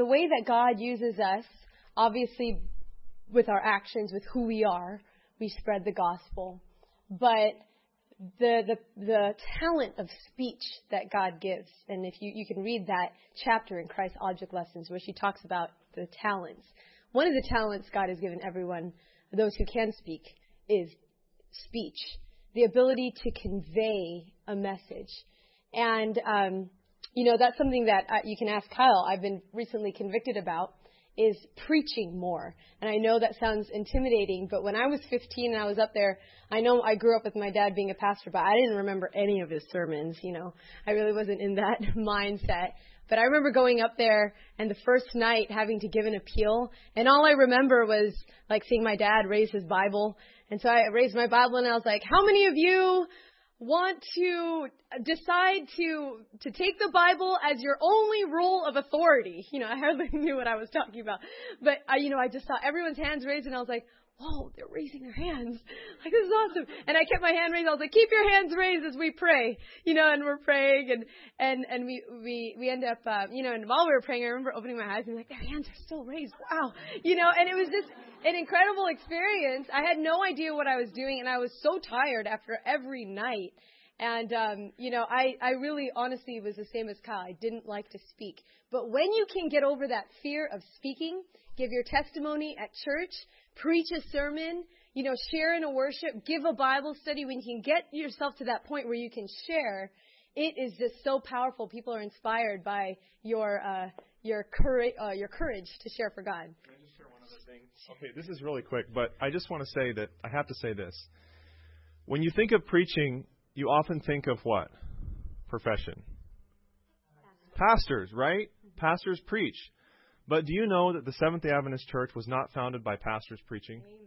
the way that God uses us, obviously with our actions, with who we are, we spread the gospel. But the talent of speech that God gives, and if you can read that chapter in Christ's Object Lessons where she talks about the talents. One of the talents God has given everyone, those who can speak, is speech. The ability to convey a message. And, that's something that you can ask Kyle. I've been recently convicted about is preaching more. And I know that sounds intimidating, but when I was 15 and I was up there, I know I grew up with my dad being a pastor, but I didn't remember any of his sermons, I really wasn't in that mindset. But I remember going up there and the first night having to give an appeal, and all I remember was like seeing my dad raise his Bible. And so I raised my Bible and I was like, how many of you want to decide to take the Bible as your only rule of authority? I hardly knew what I was talking about. But, I just saw everyone's hands raised and I was like, whoa, they're raising their hands. Like, this is awesome. And I kept my hand raised. I was like, keep your hands raised as we pray, and we're praying and we end up, and while we were praying, I remember opening my eyes and like, their hands are still raised. Wow. And it was just an incredible experience. I had no idea what I was doing and I was so tired after every night. And, I really honestly was the same as Kyle. I didn't like to speak. But when you can get over that fear of speaking, give your testimony at church, preach a sermon, share in a worship, give a Bible study, when you can get yourself to that point where you can share, it is just so powerful. People are inspired by your courage to share for God. Can I just share one other thing? Okay, this is really quick, but I just want to say that I have to say this. When you think of preaching, you often think of what? Profession. Pastors, right? Pastors preach. But do you know that the Seventh-day Adventist Church was not founded by pastors preaching? Amen.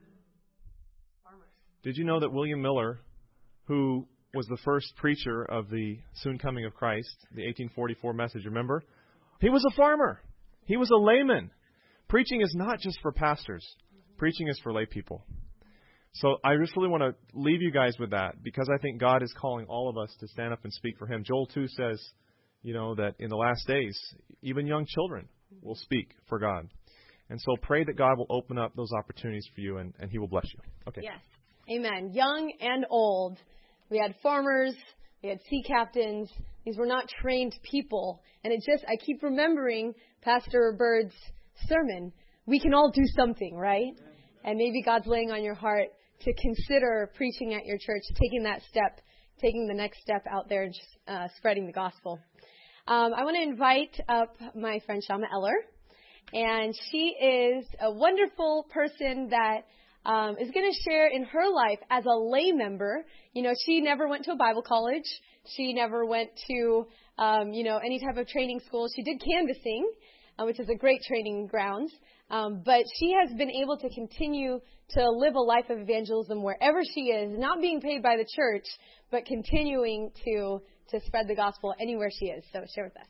Did you know that William Miller, who was the first preacher of the soon coming of Christ, the 1844 message, remember? He was a farmer. He was a layman. Preaching is not just for pastors. Preaching is for lay people. So I just really want to leave you guys with that, because I think God is calling all of us to stand up and speak for Him. Joel 2 says, that in the last days, even young children will speak for God. And so pray that God will open up those opportunities for you and He will bless you. Okay. Yes. Amen. Young and old. We had farmers. We had sea captains. These were not trained people. And I keep remembering Pastor Bird's sermon. We can all do something, right? And maybe God's laying on your heart to consider preaching at your church, taking that step, taking the next step out there and spreading the gospel. I want to invite up my friend Shama Eller, and she is a wonderful person that is going to share in her life as a lay member. She never went to a Bible college. She never went to, any type of training school. She did canvassing, which is a great training grounds. But she has been able to continue to live a life of evangelism wherever she is, not being paid by the church, but continuing to spread the gospel anywhere she is. So share with us.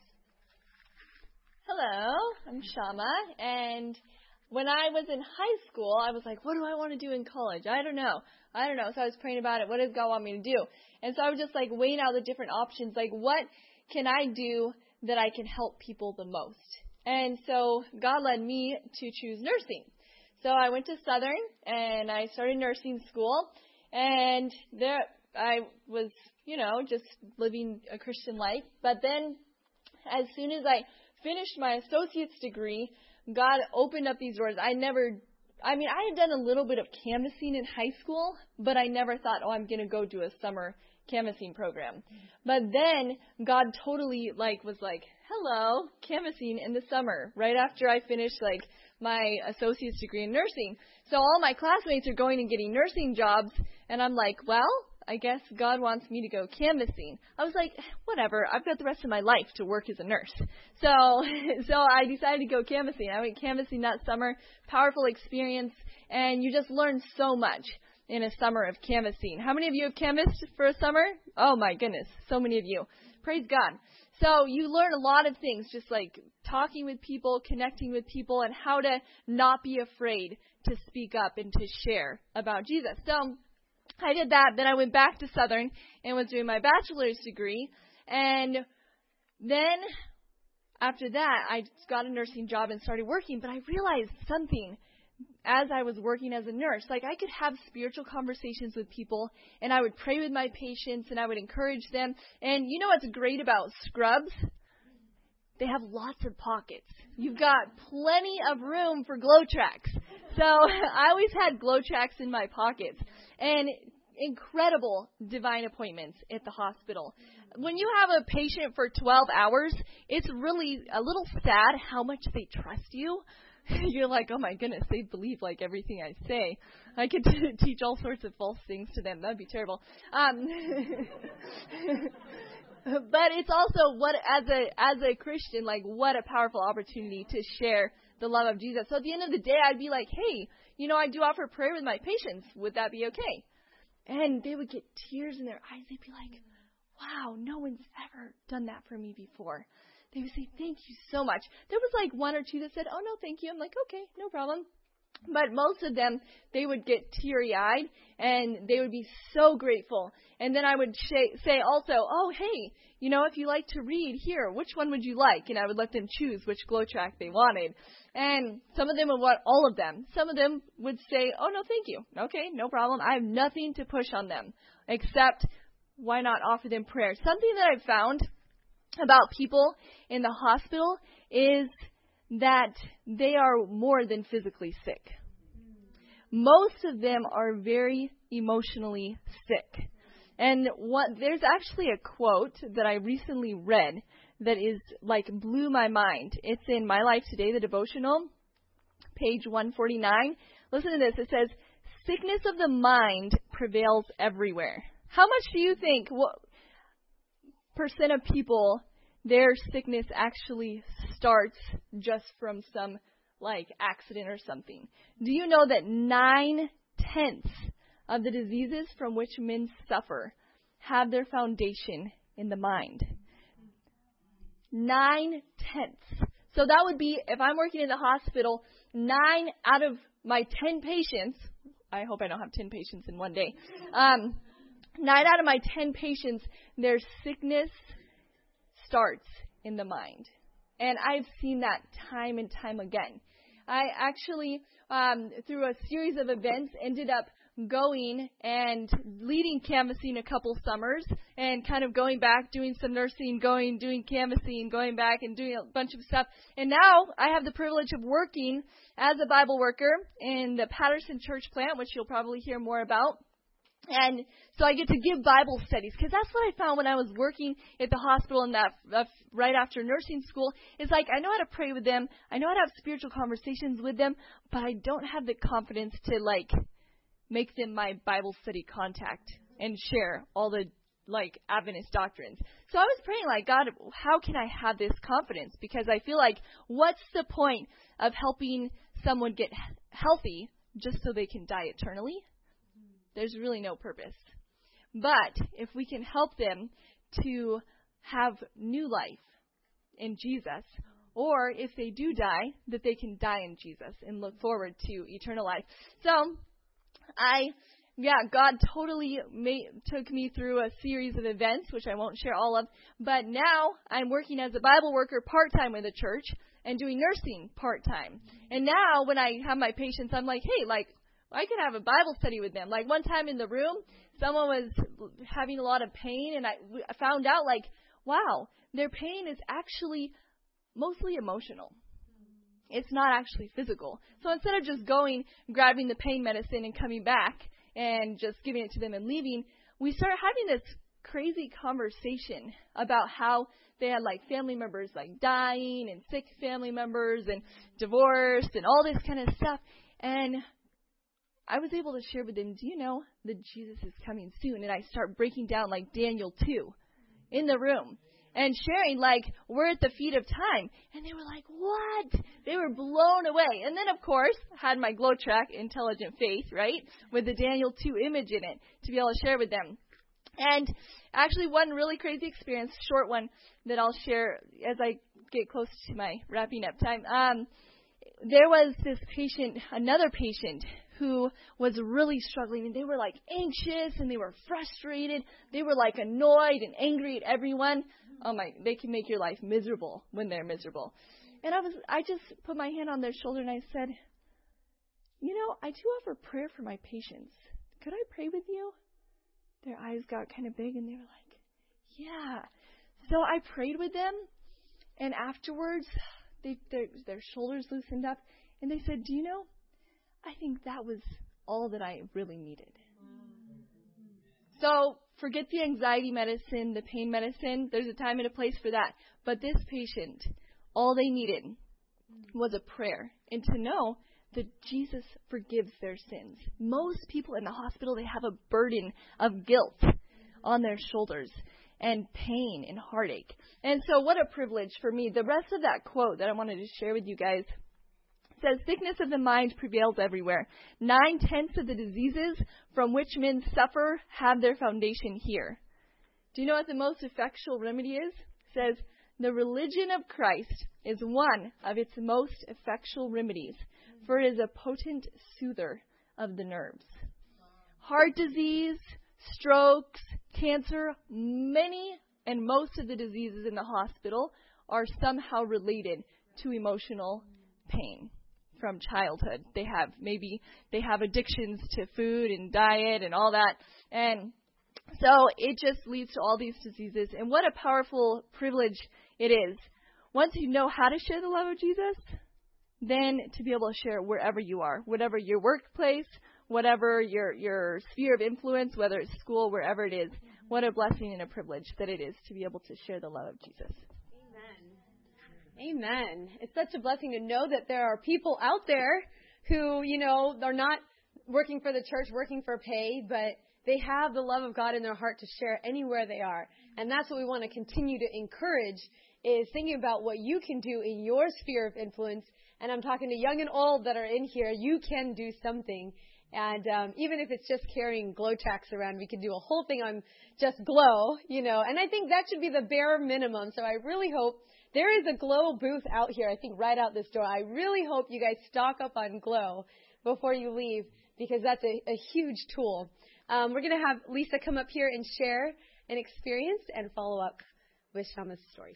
Hello, I'm Shama, and when I was in high school, I was like, what do I want to do in college? I don't know. So I was praying about it. What does God want me to do? And so I was just like weighing out the different options, like what can I do that I can help people the most? And so God led me to choose nursing. So I went to Southern and I started nursing school, and there I was, just living a Christian life. But then as soon as I finished my associate's degree, God opened up these doors. I had done a little bit of canvassing in high school, but I never thought, I'm going to go do a summer canvassing program. But then God totally was like, hello, canvassing in the summer, right after I finished my associate's degree in nursing. So all my classmates are going and getting nursing jobs, and I'm like, well, I guess God wants me to go canvassing. I was like, whatever, I've got the rest of my life to work as a nurse. So I decided to go canvassing. I went canvassing that summer, powerful experience, and you just learn so much in a summer of canvassing. How many of you have canvassed for a summer? Oh my goodness, so many of you. Praise God. So you learn a lot of things, just like talking with people, connecting with people, and how to not be afraid to speak up and to share about Jesus. So I did that. Then I went back to Southern and was doing my bachelor's degree. And then after that, I got a nursing job and started working, but I realized something as I was working as a nurse. Like, I could have spiritual conversations with people, and I would pray with my patients, and I would encourage them. And you know what's great about scrubs? They have lots of pockets. You've got plenty of room for glow tracks. So I always had glow tracks in my pockets. And incredible divine appointments at the hospital. When you have a patient for 12 hours, it's really a little sad how much they trust you. You're like, oh my goodness, they believe like everything I say. I could teach all sorts of false things to them. That'd be terrible. But it's also what, as a Christian, like what a powerful opportunity to share the love of Jesus. So at the end of the day, I'd be like, hey, you know, I do offer prayer with my patients. Would that be okay? And they would get tears in their eyes. They'd be like, wow, no one's ever done that for me before. They would say, thank you so much. There was like one or two that said, oh, no, thank you. I'm like, okay, no problem. But most of them, they would get teary-eyed, and they would be so grateful. And then I would say also, oh, hey, you know, if you like to read, here, which one would you like? And I would let them choose which glow track they wanted. And some of them would want all of them. Some of them would say, oh, no, thank you. Okay, no problem. I have nothing to push on them, except why not offer them prayer? Something that I've found about people in the hospital is that they are more than physically sick. Most of them are very emotionally sick. And there's actually a quote that I recently read that is like blew my mind. It's in My Life Today, the devotional, page 149. Listen to this. It says, sickness of the mind prevails everywhere. How much do you think, what percent of people, their sickness actually starts just from some like accident or something? Do you know that 9/10 of the diseases from which men suffer have their foundation in the mind? 9/10. So that would be, if I'm working in the hospital, 9 out of my 10 patients, I hope I don't have 10 patients in one day, 9 out of my 10 patients, their sickness starts in the mind. And I've seen that time and time again. I actually, through a series of events, ended up going and leading canvassing a couple summers and kind of going back, doing some nursing, doing canvassing, going back and doing a bunch of stuff. And now I have the privilege of working as a Bible worker in the Patterson Church plant, which you'll probably hear more about. And so I get to give Bible studies, because that's what I found when I was working at the hospital and that right after nursing school. It's like I know how to pray with them, I know how to have spiritual conversations with them, but I don't have the confidence to like make them my Bible study contact and share all the like Adventist doctrines. So I was praying like, God, how can I have this confidence? Because I feel like, what's the point of helping someone get healthy just so they can die eternally? There's really no purpose. But if we can help them to have new life in Jesus, or if they do die, that they can die in Jesus and look forward to eternal life. So, God totally took me through a series of events, which I won't share all of, but now I'm working as a Bible worker part-time with the church and doing nursing part-time. And now when I have my patients, I'm like, hey, like, I could have a Bible study with them. Like one time in the room, someone was having a lot of pain, and I found out like, wow, their pain is actually mostly emotional. It's not actually physical. So instead of just going, grabbing the pain medicine and coming back and just giving it to them and leaving, we started having this crazy conversation about how they had like family members like dying and sick family members and divorced and all this kind of stuff. And I was able to share with them, do you know that Jesus is coming soon? And I start breaking down like Daniel 2 in the room and sharing like we're at the feet of time. And they were like, what? They were blown away. And then, of course, had my glow track, Intelligent Faith, right, with the Daniel 2 image in it to be able to share with them. And actually one really crazy experience, short one, that I'll share as I get close to my wrapping up time. There was this patient, another patient, who was really struggling, and they were like anxious and they were frustrated. They were like annoyed and angry at everyone. they can make your life miserable when they're miserable. And I just put my hand on their shoulder and I said, I do offer prayer for my patients. Could I pray with you? Their eyes got kind of big and they were like, yeah. So I prayed with them, and afterwards their shoulders loosened up, and they said, do you know, I think that was all that I really needed. So forget the anxiety medicine, the pain medicine. There's a time and a place for that. But this patient, all they needed was a prayer and to know that Jesus forgives their sins. Most people in the hospital, they have a burden of guilt on their shoulders and pain and heartache. And so what a privilege for me. The rest of that quote that I wanted to share with you guys says, sickness of the mind prevails everywhere. 9/10 of the diseases from which men suffer have their foundation here. Do you know what the most effectual remedy is? It says, the religion of Christ is one of its most effectual remedies, for it is a potent soother of the nerves. Heart disease, strokes, cancer, many and most of the diseases in the hospital are somehow related to emotional pain from childhood. They have addictions to food and diet and all that. And so it just leads to all these diseases. And what a powerful privilege it is. Once you know how to share the love of Jesus, then to be able to share it wherever you are, whatever your workplace, whatever your sphere of influence, whether it's school, wherever it is. What a blessing and a privilege that it is to be able to share the love of Jesus. Amen. It's such a blessing to know that there are people out there who, they're not working for the church, working for pay, but they have the love of God in their heart to share anywhere they are. And that's what we want to continue to encourage, is thinking about what you can do in your sphere of influence. And I'm talking to young and old that are in here. You can do something. And even if it's just carrying glow tracks around, we can do a whole thing on just glow, And I think that should be the bare minimum. So I really hope there is a glow booth out here, I think right out this door. I really hope you guys stock up on glow before you leave, because that's a huge tool. We're going to have Lisa come up here and share an experience and follow up with Shama's story.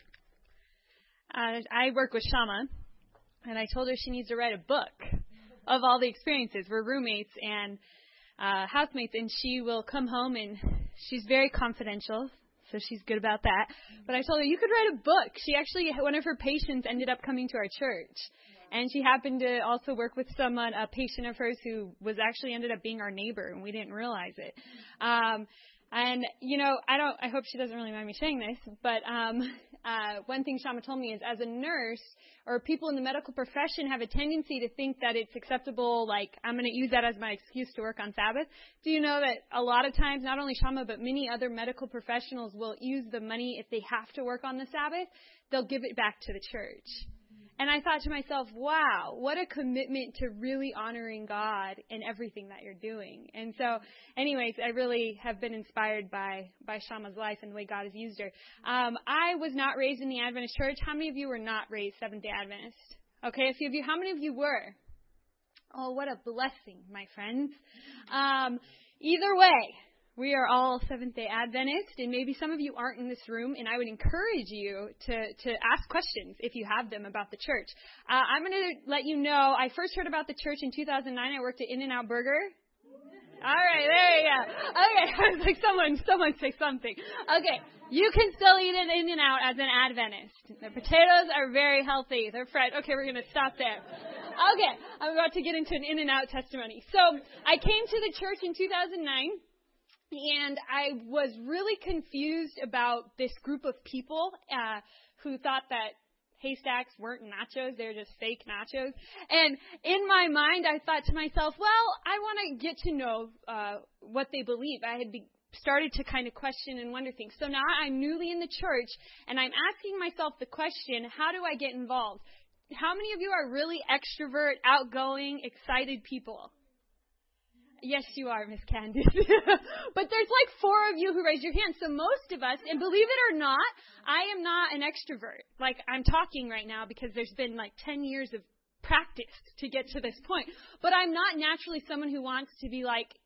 I work with Shama, and I told her she needs to write a book of all the experiences. We're roommates and housemates, and she will come home, and she's very confidential, so she's good about that. But I told her, you could write a book. One of her patients ended up coming to our church. And she happened to also work with a patient of hers who was actually ended up being our neighbor, and we didn't realize it. I hope she doesn't really mind me saying this, but one thing Shama told me is, as a nurse, or people in the medical profession have a tendency to think that it's acceptable, like, I'm going to use that as my excuse to work on Sabbath. Do you know that a lot of times, not only Shama, but many other medical professionals will use the money if they have to work on the Sabbath, they'll give it back to the church. And I thought to myself, wow, what a commitment to really honoring God in everything that you're doing. And so, anyways, I really have been inspired by Shama's life and the way God has used her. I was not raised in the Adventist church. How many of you were not raised Seventh-day Adventist? Okay, a few of you. How many of you were? Oh, what a blessing, my friends. Either way, we are all Seventh-day Adventist, and maybe some of you aren't in this room, and I would encourage you to ask questions if you have them about the church. I'm going to let you know, I first heard about the church in 2009. I worked at In-N-Out Burger. All right, there you go. Okay, I was like, someone say something. Okay, you can still eat an In-N-Out as an Adventist. The potatoes are very healthy. They're fried. Okay, we're going to stop there. Okay, I'm about to get into an In-N-Out testimony. So I came to the church in 2009. And I was really confused about this group of people who thought that haystacks weren't nachos. They were just fake nachos. And in my mind, I thought to myself, well, I want to get to know what they believe. I had started to kind of question and wonder things. So now I'm newly in the church, and I'm asking myself the question, how do I get involved? How many of you are really extrovert, outgoing, excited people? Yes, you are, Miss Candace. But there's like 4 of you who raised your hand. So most of us, and believe it or not, I am not an extrovert. Like, I'm talking right now because there's been like 10 years of practice to get to this point. But I'm not naturally someone who wants to be like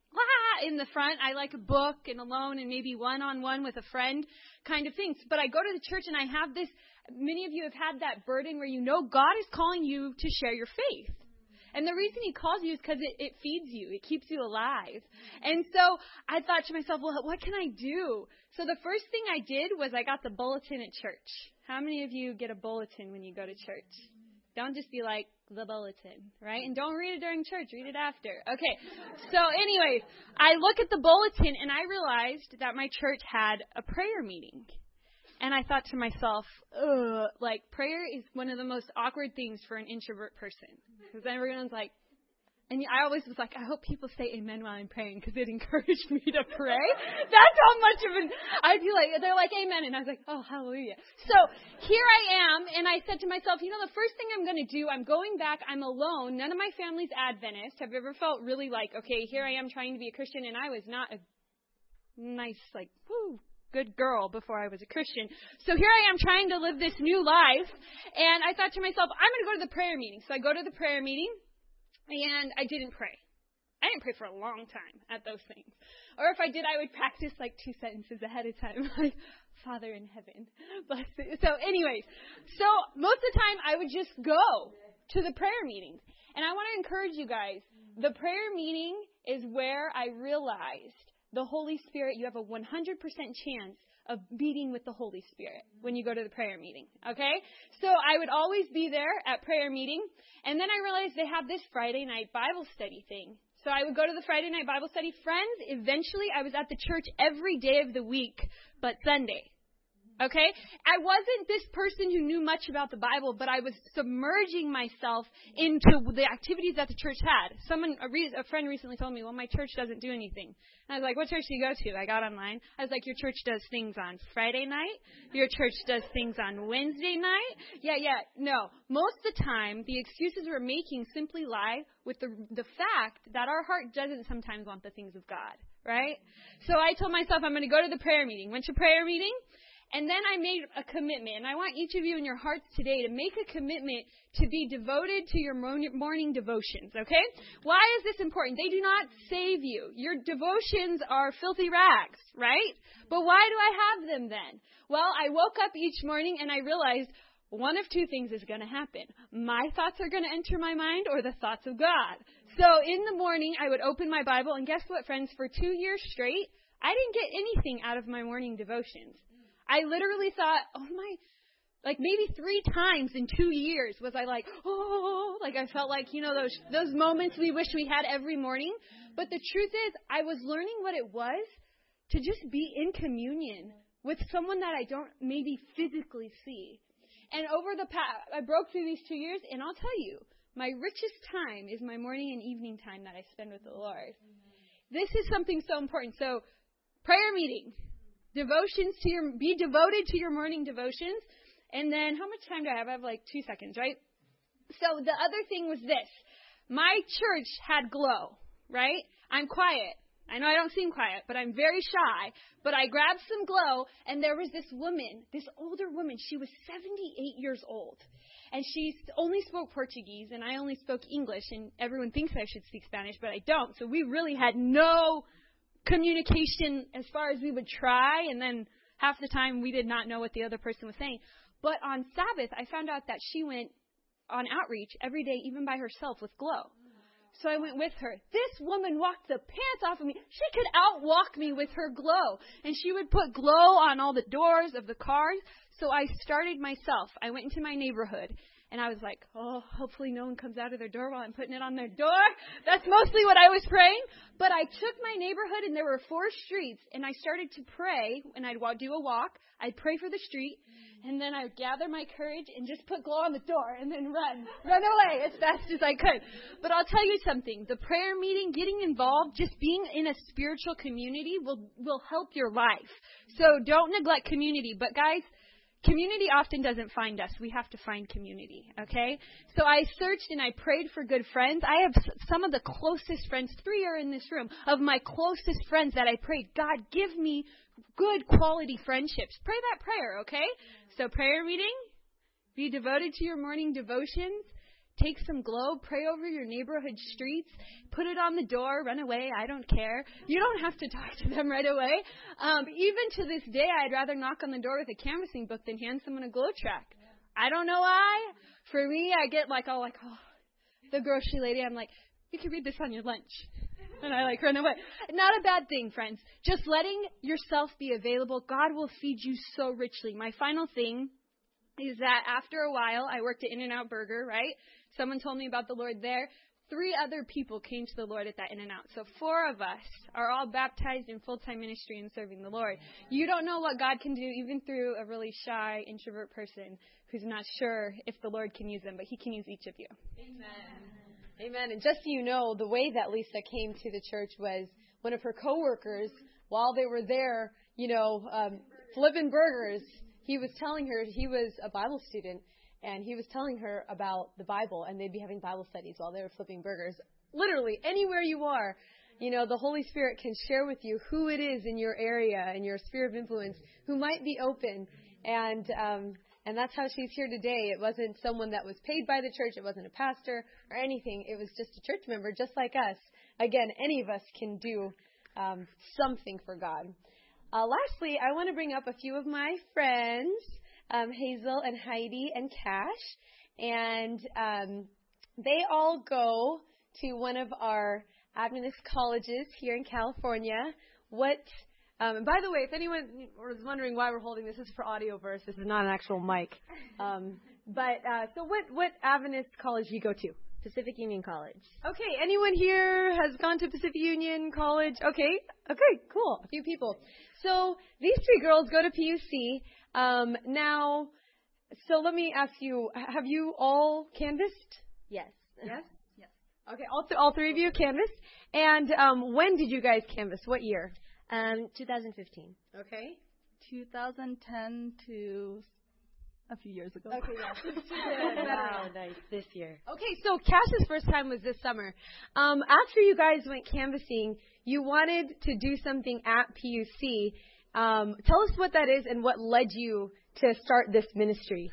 in the front. I like a book and alone and maybe one-on-one with a friend kind of things. But I go to the church and I have this, many of you have had that burden where you know God is calling you to share your faith. And the reason he calls you is because it feeds you. It keeps you alive. And so I thought to myself, well, what can I do? So the first thing I did was I got the bulletin at church. How many of you get a bulletin when you go to church? Don't just be like, the bulletin, right? And don't read it during church. Read it after. Okay. So anyways, I look at the bulletin and I realized that my church had a prayer meeting. And I thought to myself, like prayer is one of the most awkward things for an introvert person. Because everyone's like, and I always was like, I hope people say amen while I'm praying because it encouraged me to pray. That's how much of an, I'd be like, they're like, amen. And I was like, oh, hallelujah. So here I am. And I said to myself, the first thing I'm going to do, I'm going back. I'm alone. None of my family's Adventist. Have you ever felt really like, okay, here I am trying to be a Christian and I was not a nice, like, good girl before I was a Christian. So here I am trying to live this new life. And I thought to myself, I'm going to go to the prayer meeting. So I go to the prayer meeting. And I didn't pray. I didn't pray for a long time at those things. Or if I did, I would practice like 2 sentences ahead of time. Like, Father in heaven, bless you. So anyways, most of the time I would just go to the prayer meetings. And I want to encourage you guys, the prayer meeting is where I realized the Holy Spirit, you have a 100% chance of meeting with the Holy Spirit when you go to the prayer meeting, okay? So I would always be there at prayer meeting, and then I realized they have this Friday night Bible study thing. So I would go to the Friday night Bible study. Friends, eventually I was at the church every day of the week but Sunday, okay? I wasn't this person who knew much about the Bible, but I was submerging myself into the activities that the church had. A friend recently told me, well, my church doesn't do anything. And I was like, what church do you go to? I got online. I was like, your church does things on Friday night? Your church does things on Wednesday night? Yeah. No. Most of the time, the excuses we're making simply lie with the fact that our heart doesn't sometimes want the things of God, right? So I told myself I'm going to go to the prayer meeting. Went to prayer meeting. And then I made a commitment, and I want each of you in your hearts today to make a commitment to be devoted to your morning devotions, okay? Why is this important? They do not save you. Your devotions are filthy rags, right? But why do I have them then? Well, I woke up each morning and I realized one of two things is going to happen. My thoughts are going to enter my mind or the thoughts of God. So in the morning, I would open my Bible, and guess what, friends? For 2 years straight, I didn't get anything out of my morning devotions. I literally thought, maybe 3 times in 2 years was I like, I felt like, those moments we wish we had every morning. But the truth is, I was learning what it was to just be in communion with someone that I don't maybe physically see. And over the past, I broke through these 2 years, and I'll tell you, my richest time is my morning and evening time that I spend with the Lord. This is something so important. So, prayer meeting. Be devoted to your morning devotions. And then, how much time do I have? I have 2 seconds, right? So the other thing was this. My church had Glow, right? I'm quiet. I know I don't seem quiet, but I'm very shy. But I grabbed some Glow, and there was this woman, this older woman. She was 78 years old. And she only spoke Portuguese, and I only spoke English. And everyone thinks I should speak Spanish, but I don't. So we really had no communication as far as we would try, and then half the time we did not know what the other person was saying. But on Sabbath, I found out that she went on outreach every day, even by herself, with Glow. So I went with her. This woman walked the pants off of me. She could outwalk me with her Glow. And she would put Glow on all the doors of the cars. So I started myself. I went into my neighborhood. And I was like, hopefully no one comes out of their door while I'm putting it on their door. That's mostly what I was praying. But I took my neighborhood, and there were 4 streets, and I started to pray, and I'd do a walk. I'd pray for the street, and then I would gather my courage and just put Glow on the door and then run away as fast as I could. But I'll tell you something. The prayer meeting, getting involved, just being in a spiritual community will help your life. So don't neglect community. But guys, community often doesn't find us. We have to find community, okay? So I searched and I prayed for good friends. I have some of the closest friends, 3 are in this room, of my closest friends that I prayed, God, give me good quality friendships. Pray that prayer, okay? So prayer meeting, be devoted to your morning devotions, take some glow, pray over your neighborhood streets, put it on the door, run away. I don't care. You don't have to talk to them right away. Even to this day, I'd rather knock on the door with a canvassing book than hand someone a glow track. I don't know why. For me, I get the grocery lady, I'm like, you can read this on your lunch. And I run away. Not a bad thing, friends. Just letting yourself be available. God will feed you so richly. My final thing is that after a while, I worked at In-N-Out Burger, right? Someone told me about the Lord there. 3 other people came to the Lord at that In-N-Out. So 4 of us are all baptized in full-time ministry and serving the Lord. You don't know what God can do even through a really shy, introvert person who's not sure if the Lord can use them, but He can use each of you. Amen. Amen. And just so you know, the way that Lisa came to the church was one of her coworkers, while they were there, flipping burgers, he was telling her, he was a Bible student, and he was telling her about the Bible, and they'd be having Bible studies while they were flipping burgers. Literally, anywhere you are, the Holy Spirit can share with you who it is in your area, in your sphere of influence, who might be open. And that's how she's here today. It wasn't someone that was paid by the church. It wasn't a pastor or anything. It was just a church member, just like us. Again, any of us can do something for God. Lastly, I want to bring up a few of my friends, Hazel and Heidi and Cash. And they all go to one of our Adventist colleges here in California. And by the way, if anyone was wondering why we're holding this, this is for Audioverse. This is not an actual mic. So what Adventist college do you go to? Pacific Union College. Okay, anyone here has gone to Pacific Union College? Okay, cool. A few people. So these 3 girls go to PUC. Now, so let me ask you, have you all canvassed? Yes. Yes? Yes. Okay, all 3 of you canvassed. And when did you guys canvass? What year? 2015. Okay. 2010 to a few years ago. Okay, yeah. Wow, nice. This year. Okay, so Cash's first time was this summer. After you guys went canvassing, you wanted to do something at PUC. Tell us what that is and what led you to start this ministry.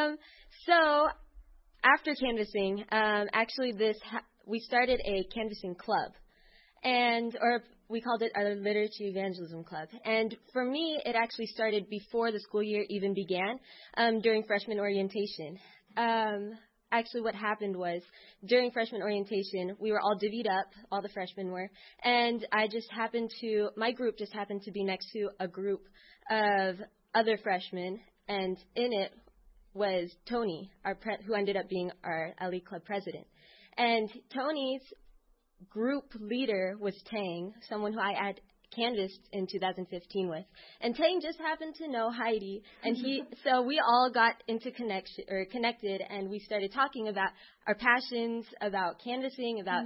So after canvassing, actually we started a canvassing club, or we called it our Literature Evangelism Club. And for me, it actually started before the school year even began, during freshman orientation. Actually, what happened was, during freshman orientation, we were all divvied up, all the freshmen were, and my group just happened to be next to a group of other freshmen, and in it was Tony, who ended up being our LE Club president. And Tony's group leader was Tang, someone who I had canvassed in 2015 with. And Tang just happened to know Heidi, and so we all got connected, and we started talking about our passions, about canvassing, about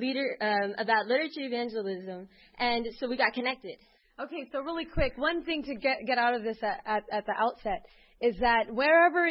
literature evangelism, and so we got connected. Okay, so really quick, one thing to get out of this at the outset is that wherever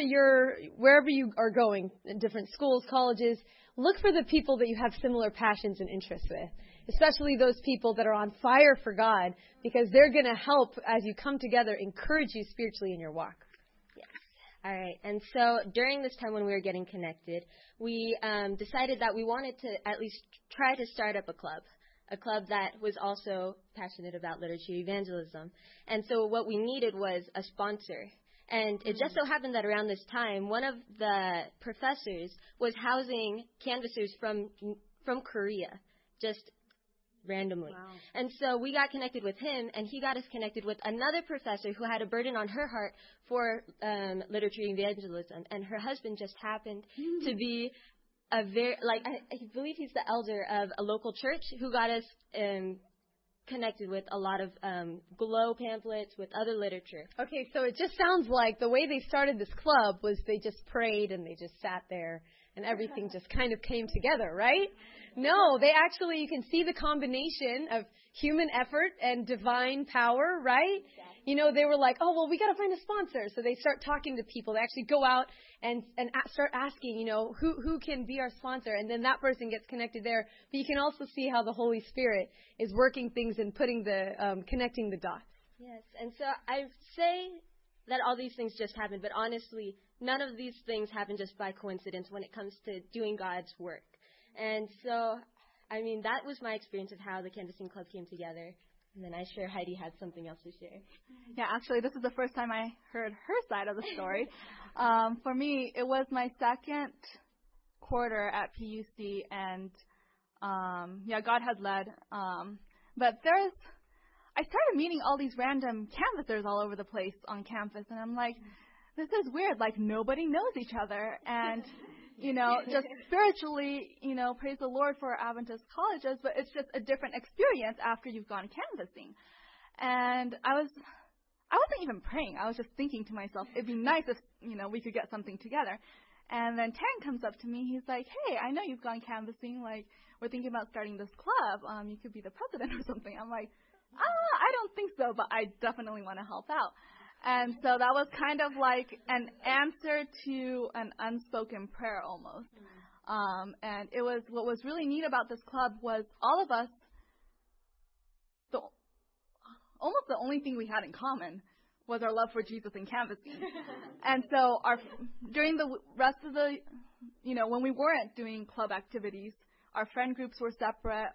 you are going, in different schools, colleges, look for the people that you have similar passions and interests with, especially those people that are on fire for God, because they're going to help, as you come together, encourage you spiritually in your walk. Yes. All right. And so during this time when we were getting connected, we decided that we wanted to at least try to start up a club that was also passionate about literature evangelism. And so what we needed was a sponsor. And it just so happened that around this time, one of the professors was housing canvassers from Korea, just randomly. Wow. And so we got connected with him, and he got us connected with another professor who had a burden on her heart for literature evangelism. And her husband just happened to be I believe he's the elder of a local church who got us connected with a lot of glow pamphlets with other literature. Okay, so it just sounds like the way they started this club was they just prayed and they just sat there and everything just kind of came together, right? No, they actually, you can see the combination of human effort and divine power, right? You know, they were like, oh, well, we got to find a sponsor. So they start talking to people. They actually go out and start asking, you know, who can be our sponsor? And then that person gets connected there. But you can also see how the Holy Spirit is working things and putting connecting the dots. Yes, and so I say that all these things just happen. But honestly, none of these things happen just by coincidence when it comes to doing God's work. And so, I mean, that was my experience of how the Canvassing Club came together. And then I'm sure Heidi had something else to share. Yeah, actually, this is the first time I heard her side of the story. For me, it was my second quarter at PUC, and God has led. But I started meeting all these random canvassers all over the place on campus, and I'm like, this is weird. Like, nobody knows each other, and just spiritually, praise the Lord for Adventist colleges, but it's just a different experience after you've gone canvassing. And I wasn't even praying. I was just thinking to myself, it'd be nice if, we could get something together. And then Tang comes up to me. He's like, hey, I know you've gone canvassing. Like, we're thinking about starting this club. You could be the president or something. I'm like, I don't think so, but I definitely want to help out. And so that was kind of like an answer to an unspoken prayer almost. And what was really neat about this club was all of us, almost the only thing we had in common was our love for Jesus and canvassing. And so during the rest of the, when we weren't doing club activities, our friend groups were separate,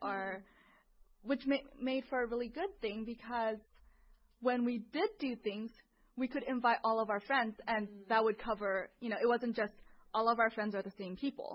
which made for a really good thing, because when we did do things, we could invite all of our friends, and that would cover, it wasn't just all of our friends are the same people.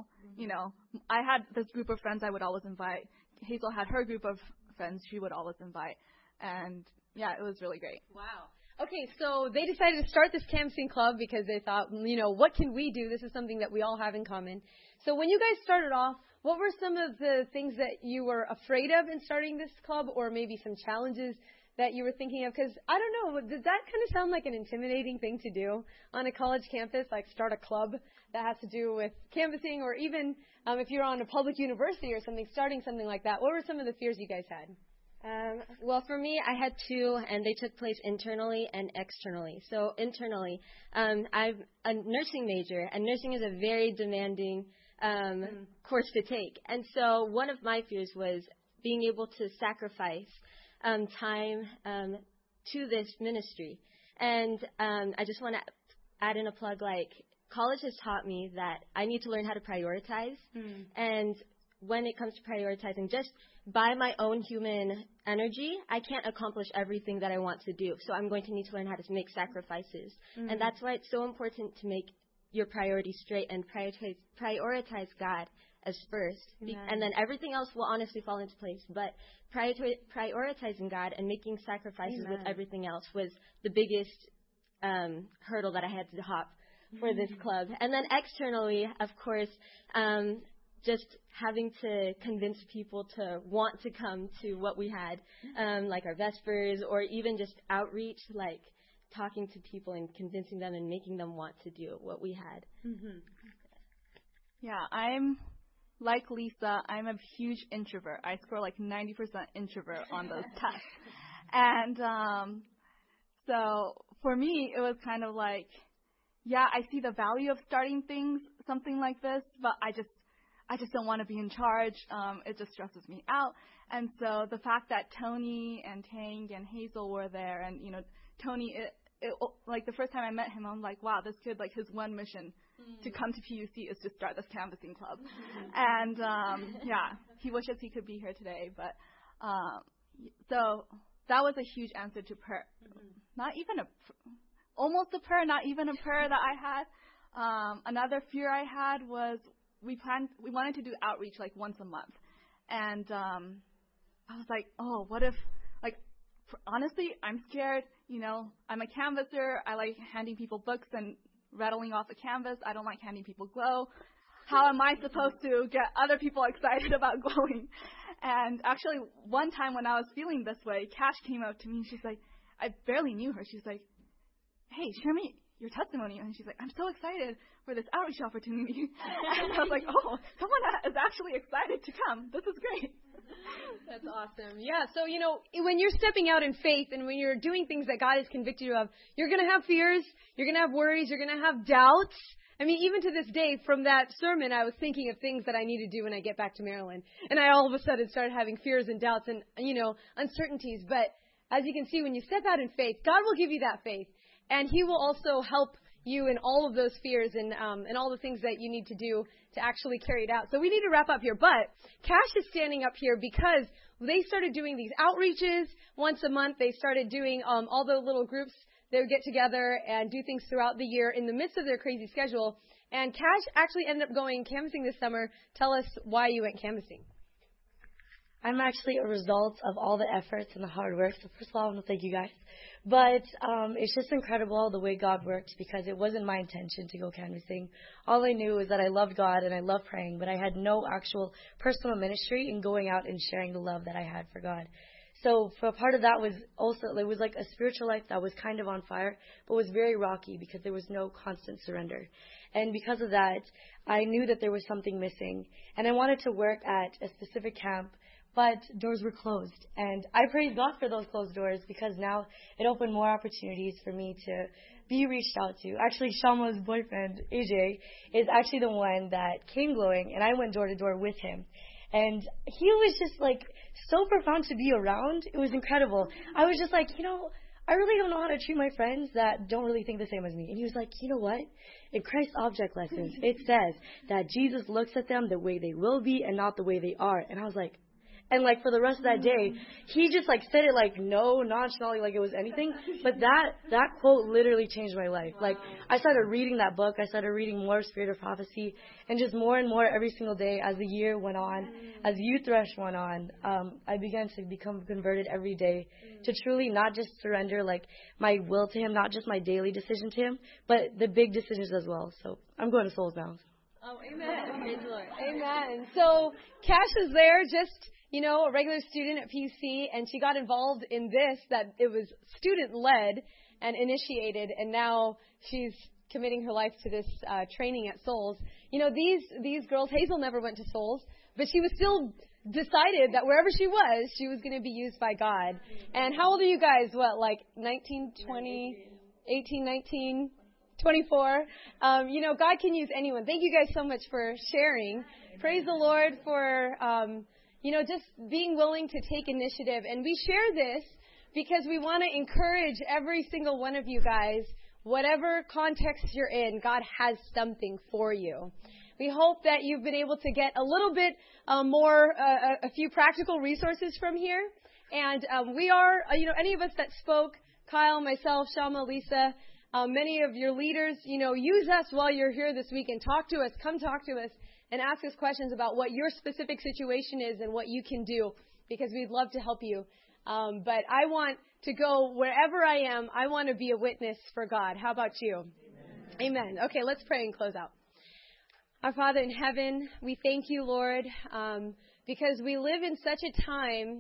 I had this group of friends I would always invite. Hazel had her group of friends she would always invite. And, yeah, it was really great. Wow. Okay, so they decided to start this canvassing club because they thought, what can we do? This is something that we all have in common. So when you guys started off, what were some of the things that you were afraid of in starting this club, or maybe some challenges that you were thinking of? Because, I don't know, does that kind of sound like an intimidating thing to do on a college campus, like start a club that has to do with canvassing, or even if you're on a public university or something, starting something like that? What were some of the fears you guys had? Well, for me, I had two, and they took place internally and externally. So internally, I'm a nursing major, and nursing is a very demanding course to take. And so one of my fears was being able to sacrifice time to this ministry. And I just want to add in a plug, like, college has taught me that I need to learn how to prioritize. And when it comes to prioritizing, just by my own human energy, I can't accomplish everything that I want to do. So I'm going to need to learn how to make sacrifices. And that's why it's so important to make your priorities straight and prioritize God as first. And then everything else will honestly fall into place. But prioritizing God and making sacrifices with everything else was the biggest hurdle that I had to hop for this club. And then externally, of course, just having to convince people to want to come to what we had, like our Vespers, or even just outreach, like talking to people and convincing them and making them want to do what we had. Yeah, I'm like Lisa. I'm a huge introvert. I score like 90% introvert on those tests. And so for me, it was kind of like, yeah, I see the value of starting something like this, but I just don't want to be in charge. It just stresses me out. And so the fact that Tony and Tang and Hazel were there, and, Tony, like the first time I met him, I'm like, wow, this kid, like his one mission to come to PUC is to start this canvassing club. And, yeah, he wishes he could be here today. But so that was a huge answer to prayer. Not even almost a prayer, not even a prayer that I had. Another fear I had was, we wanted to do outreach like once a month. And I was like, oh, what if, like, honestly, I'm scared. I'm a canvasser. I like handing people books and rattling off a canvas. I don't like handing people glow. How am I supposed to get other people excited about glowing? And actually, one time when I was feeling this way, Cash came up to me and she's like, I barely knew her. She's like, hey, share me your testimony. And she's like, I'm so excited for this outreach opportunity. And I was like, oh, someone is actually excited to come. This is great. That's awesome. Yeah, so, when you're stepping out in faith and when you're doing things that God has convicted you of, you're going to have fears, you're going to have worries, you're going to have doubts. I mean, even to this day, from that sermon, I was thinking of things that I need to do when I get back to Maryland. And I all of a sudden started having fears and doubts and, uncertainties. But as you can see, when you step out in faith, God will give you that faith. And he will also help you in all of those fears and all the things that you need to do to actually carry it out. So we need to wrap up here. But Cash is standing up here because they started doing these outreaches once a month. They started doing all the little groups. They would get together and do things throughout the year in the midst of their crazy schedule. And Cash actually ended up going canvassing this summer. Tell us why you went canvassing. I'm actually a result of all the efforts and the hard work. So first of all, I want to thank you guys. But it's just incredible the way God worked, because it wasn't my intention to go canvassing. All I knew was that I loved God and I loved praying, but I had no actual personal ministry in going out and sharing the love that I had for God. So for part of that was also, it was like a spiritual life that was kind of on fire, but was very rocky because there was no constant surrender. And because of that, I knew that there was something missing. And I wanted to work at a specific camp, but doors were closed. And I praise God for those closed doors, because now it opened more opportunities for me to be reached out to. Actually, Shama's boyfriend, AJ, is actually the one that came glowing, and I went door to door with him. And he was just like so profound to be around. It was incredible. I was just like, I really don't know how to treat my friends that don't really think the same as me. And he was like, you know what? In Christ's object lessons, it says that Jesus looks at them the way they will be and not the way they are. And I was like, and like for the rest of that day, he just like said it like no, nonchalantly, like it was anything. But that quote literally changed my life. Like I started reading that book. I started reading more Spirit of Prophecy, and just more and more every single day as the year went on, as Youth Rush went on, I began to become converted every day to truly not just surrender like my will to Him, not just my daily decision to Him, but the big decisions as well. So I'm going to Souls now. Oh, amen. Praise the Lord. Amen. So Cash is there, just a regular student at PC, and she got involved in this, that it was student-led and initiated, and now she's committing her life to this training at Souls. These girls, Hazel never went to Souls, but she was still decided that wherever she was going to be used by God. And how old are you guys? What, like 19, 20, 18, 19, 24? God can use anyone. Thank you guys so much for sharing. Praise the Lord for just being willing to take initiative. And we share this because we want to encourage every single one of you guys, whatever context you're in, God has something for you. We hope that you've been able to get a little bit more, a few practical resources from here. And we are, any of us that spoke, Kyle, myself, Shama, Lisa, many of your leaders, use us while you're here this week and talk to us. Come talk to us and ask us questions about what your specific situation is and what you can do, because we'd love to help you. But I want to go wherever I am. I want to be a witness for God. How about you? Amen. Okay, let's pray and close out. Our Father in heaven, we thank you, Lord, because we live in such a time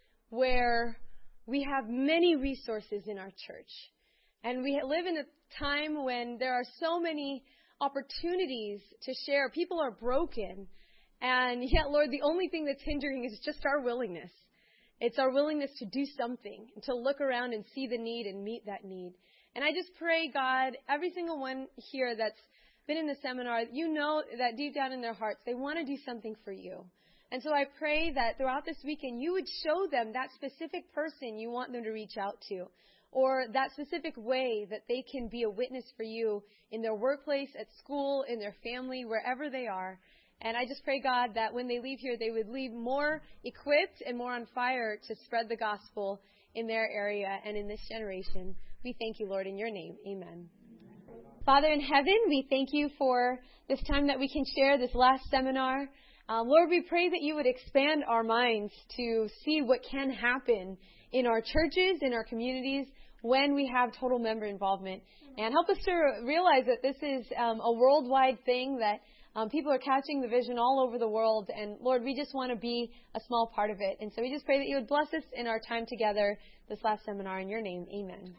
where we have many resources in our church. And we live in a time when there are so many opportunities to share. People are broken. And yet, Lord, the only thing that's hindering is just our willingness. It's our willingness to do something, to look around and see the need and meet that need. And I just pray, God, every single one here that's been in the seminar, that deep down in their hearts, they want to do something for you. And so I pray that throughout this weekend, you would show them that specific person you want them to reach out to, or that specific way that they can be a witness for you in their workplace, at school, in their family, wherever they are. And I just pray, God, that when they leave here, they would leave more equipped and more on fire to spread the gospel in their area and in this generation. We thank you, Lord, in your name. Amen. Father in heaven, we thank you for this time that we can share this last seminar. Lord, we pray that you would expand our minds to see what can happen in our churches, in our communities, when we have total member involvement. And help us to realize that this is a worldwide thing, that people are catching the vision all over the world. And Lord, we just want to be a small part of it. And so we just pray that you would bless us in our time together this last seminar. In your name, amen. Amen.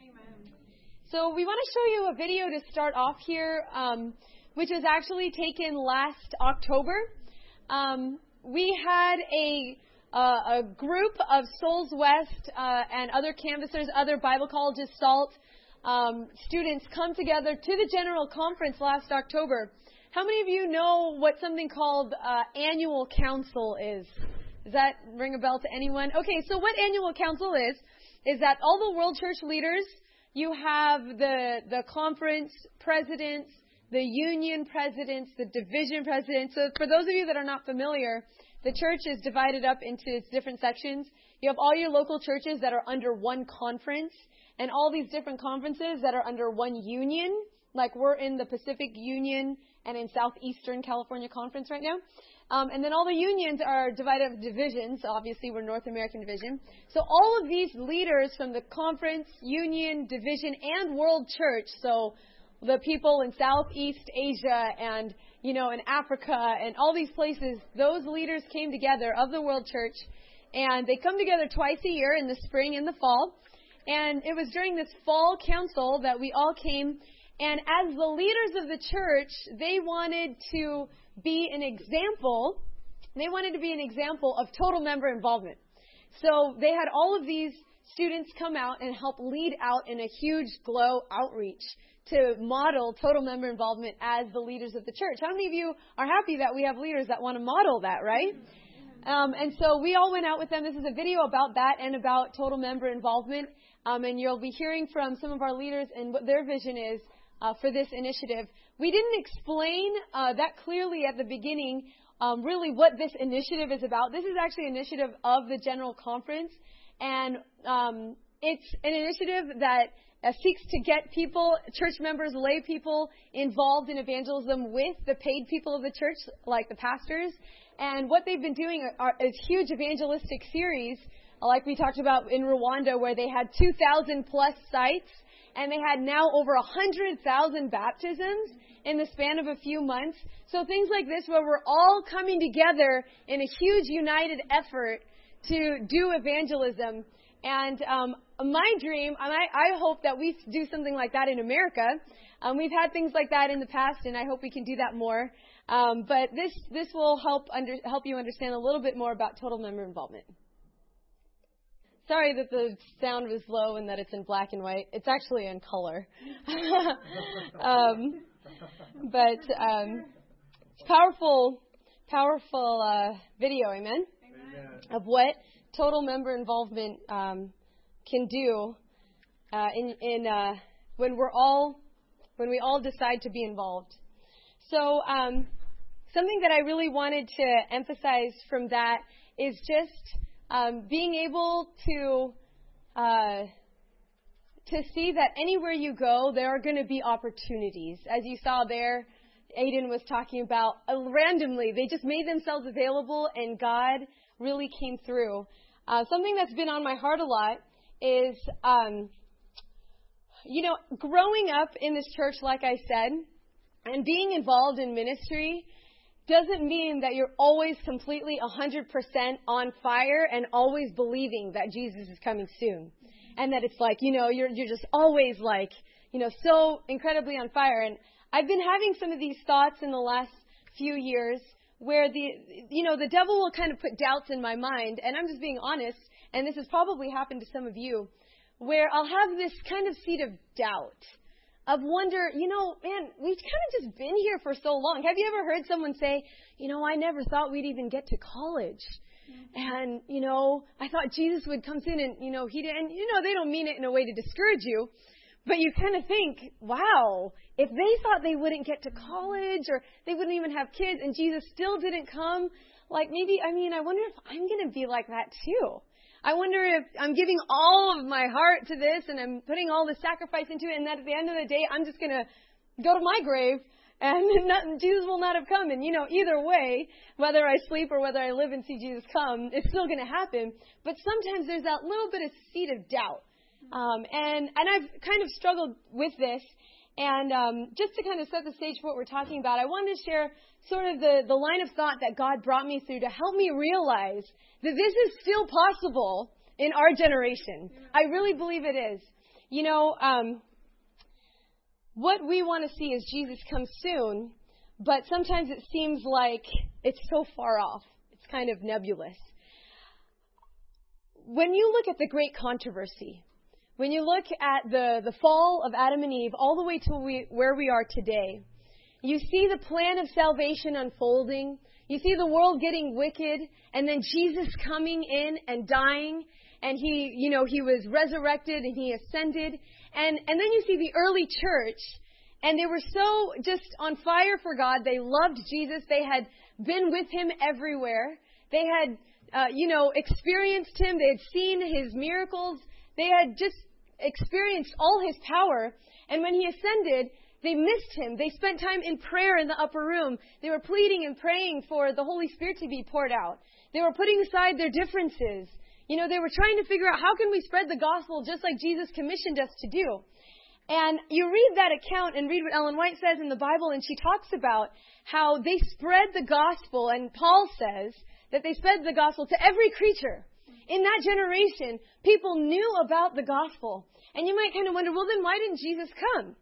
So we want to show you a video to start off here, which was actually taken last October. We had a group of Souls West and other canvassers, other Bible colleges, SALT students come together to the General Conference last October. How many of you know what something called annual council is? Does that ring a bell to anyone? Okay, so what annual council is that all the World Church leaders you have the conference presidents, the union presidents, the division presidents. So for those of you that are not familiar, the church is divided up into its different sections. You have all your local churches that are under one conference, and all these different conferences that are under one union. Like we're in the Pacific Union and in Southeastern California Conference right now. And then all the unions are divided up divisions. Obviously, we're North American Division. So all of these leaders from the conference, union, division, and world church, so the people in Southeast Asia and, in Africa and all these places, those leaders came together of the world church, and they come together twice a year in the spring and the fall. And it was during this fall council that we all came, and as the leaders of the church, they wanted to be an example. They wanted to be an example of total member involvement. So they had all of these students come out and help lead out in a huge GLOW outreach to model total member involvement as the leaders of the church. How many of you are happy that we have leaders that want to model that, right? And so we all went out with them. This is a video about that and about total member involvement. And you'll be hearing from some of our leaders and what their vision is for this initiative. We didn't explain that clearly at the beginning really what this initiative is about. This is actually an initiative of the General Conference, and it's an initiative that seeks to get people, church members, lay people, involved in evangelism with the paid people of the church, like the pastors. And what they've been doing is huge evangelistic series, like we talked about in Rwanda, where they had 2,000 plus sites, and they had now over 100,000 baptisms in the span of a few months. So things like this, where we're all coming together in a huge united effort to do evangelism. And my dream, I hope that we do something like that in America. We've had things like that in the past, and I hope we can do that more. But this will help you understand a little bit more about total member involvement. Sorry that the sound was low and that it's in black and white. It's actually in color. But powerful video, amen? Of what total member involvement can do when we all decide to be involved. So something that I really wanted to emphasize from that is just being able to see that anywhere you go, there are going to be opportunities. As you saw there, Aiden was talking about randomly, they just made themselves available, and God really came through. Something that's been on my heart a lot is, growing up in this church, like I said, and being involved in ministry doesn't mean that you're always completely 100% on fire and always believing that Jesus is coming soon. And that it's like, you're just always like, so incredibly on fire. And I've been having some of these thoughts in the last few years where the devil will kind of put doubts in my mind. And I'm just being honest, and this has probably happened to some of you, where I'll have this kind of seed of doubt. Of wonder, man, we've kind of just been here for so long. Have you ever heard someone say, I never thought we'd even get to college. And, I thought Jesus would come soon, and, he didn't. They don't mean it in a way to discourage you. But you kind of think, wow, if they thought they wouldn't get to college or they wouldn't even have kids and Jesus still didn't come, like maybe, I wonder if I'm going to be like that too. I wonder if I'm giving all of my heart to this and I'm putting all the sacrifice into it, and that at the end of the day, I'm just going to go to my grave and Jesus will not have come. And, either way, whether I sleep or whether I live and see Jesus come, it's still going to happen. But sometimes there's that little bit of seed of doubt. And I've kind of struggled with this. And just to kind of set the stage for what we're talking about, I wanted to share sort of the line of thought that God brought me through to help me realize that this is still possible in our generation. I really believe it is. What we want to see is Jesus come soon, but sometimes it seems like it's so far off. It's kind of nebulous. When you look at the great controversy, when you look at the fall of Adam and Eve all the way to where we are today, you see the plan of salvation unfolding. You see the world getting wicked, and then Jesus coming in and dying, and he was resurrected and he ascended. And then you see the early church, and they were so just on fire for God. They loved Jesus. They had been with him everywhere. They had, experienced him. They had seen his miracles. They had just experienced all his power. And when he ascended, they missed him. They spent time in prayer in the upper room. They were pleading and praying for the Holy Spirit to be poured out. They were putting aside their differences. They were trying to figure out how can we spread the gospel just like Jesus commissioned us to do. And you read that account and read what Ellen White says in the Bible, and she talks about how they spread the gospel, and Paul says that they spread the gospel to every creature. In that generation, people knew about the gospel. And you might kind of wonder, well, then why didn't Jesus come?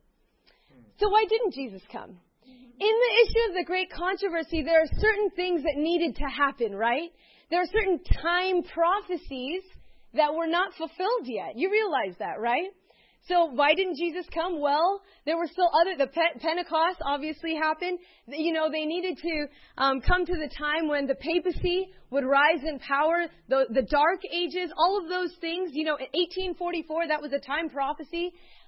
So why didn't Jesus come? In the issue of the great controversy, there are certain things that needed to happen, right? There are certain time prophecies that were not fulfilled yet. You realize that, right? So why didn't Jesus come? Well, there were still Pentecost obviously happened. They needed to come to the time when the papacy would rise in power, the Dark Ages, all of those things. In 1844, that was a time prophecy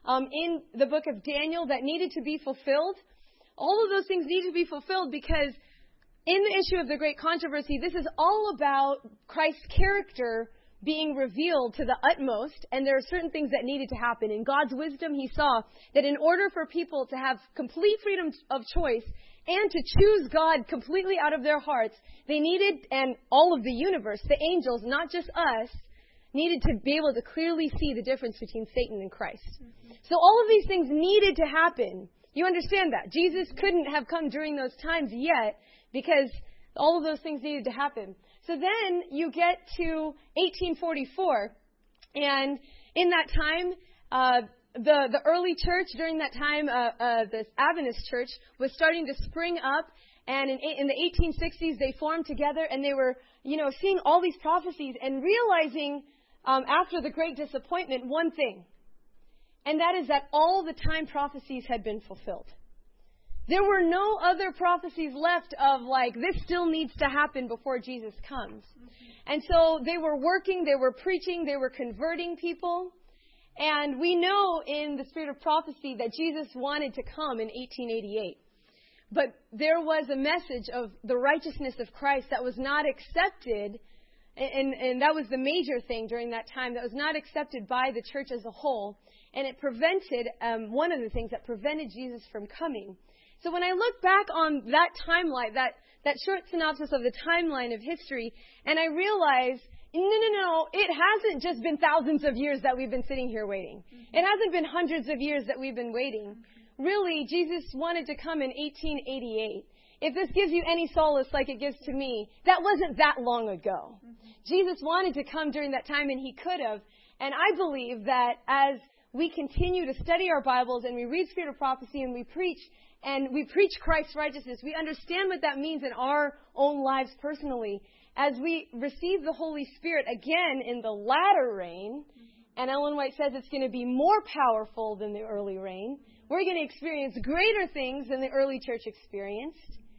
in the book of Daniel that needed to be fulfilled. All of those things need to be fulfilled because in the issue of the great controversy, this is all about Christ's character being revealed to the utmost, and there are certain things that needed to happen. In God's wisdom, he saw that in order for people to have complete freedom of choice and to choose God completely out of their hearts, they needed, and all of the universe, the angels, not just us, needed to be able to clearly see the difference between Satan and Christ. So all of these things needed to happen. You understand that? Jesus couldn't have come during those times yet because all of those things needed to happen. So then you get to 1844, and in that time, the early church, during that time, the Adventist church was starting to spring up, and in the 1860s they formed together, and they were, seeing all these prophecies and realizing after the Great Disappointment one thing, and that is that all the time prophecies had been fulfilled. There were no other prophecies left of this still needs to happen before Jesus comes. And so they were working, they were preaching, they were converting people. And we know in the spirit of prophecy that Jesus wanted to come in 1888. But there was a message of the righteousness of Christ that was not accepted, and that was the major thing during that time, that was not accepted by the church as a whole. And it prevented, one of the things that prevented Jesus from coming. So when I look back on that timeline, that short synopsis of the timeline of history, and I realize, no, it hasn't just been thousands of years that we've been sitting here waiting. It hasn't been hundreds of years that we've been waiting. Really, Jesus wanted to come in 1888. If this gives you any solace like it gives to me, that wasn't that long ago. Jesus wanted to come during that time, and he could have. And I believe that as we continue to study our Bibles and we read Spirit of Prophecy and we preach Christ's righteousness, we understand what that means in our own lives personally. As we receive the Holy Spirit again in the latter rain, and Ellen White says it's going to be more powerful than the early rain, we're going to experience greater things than the early church experienced.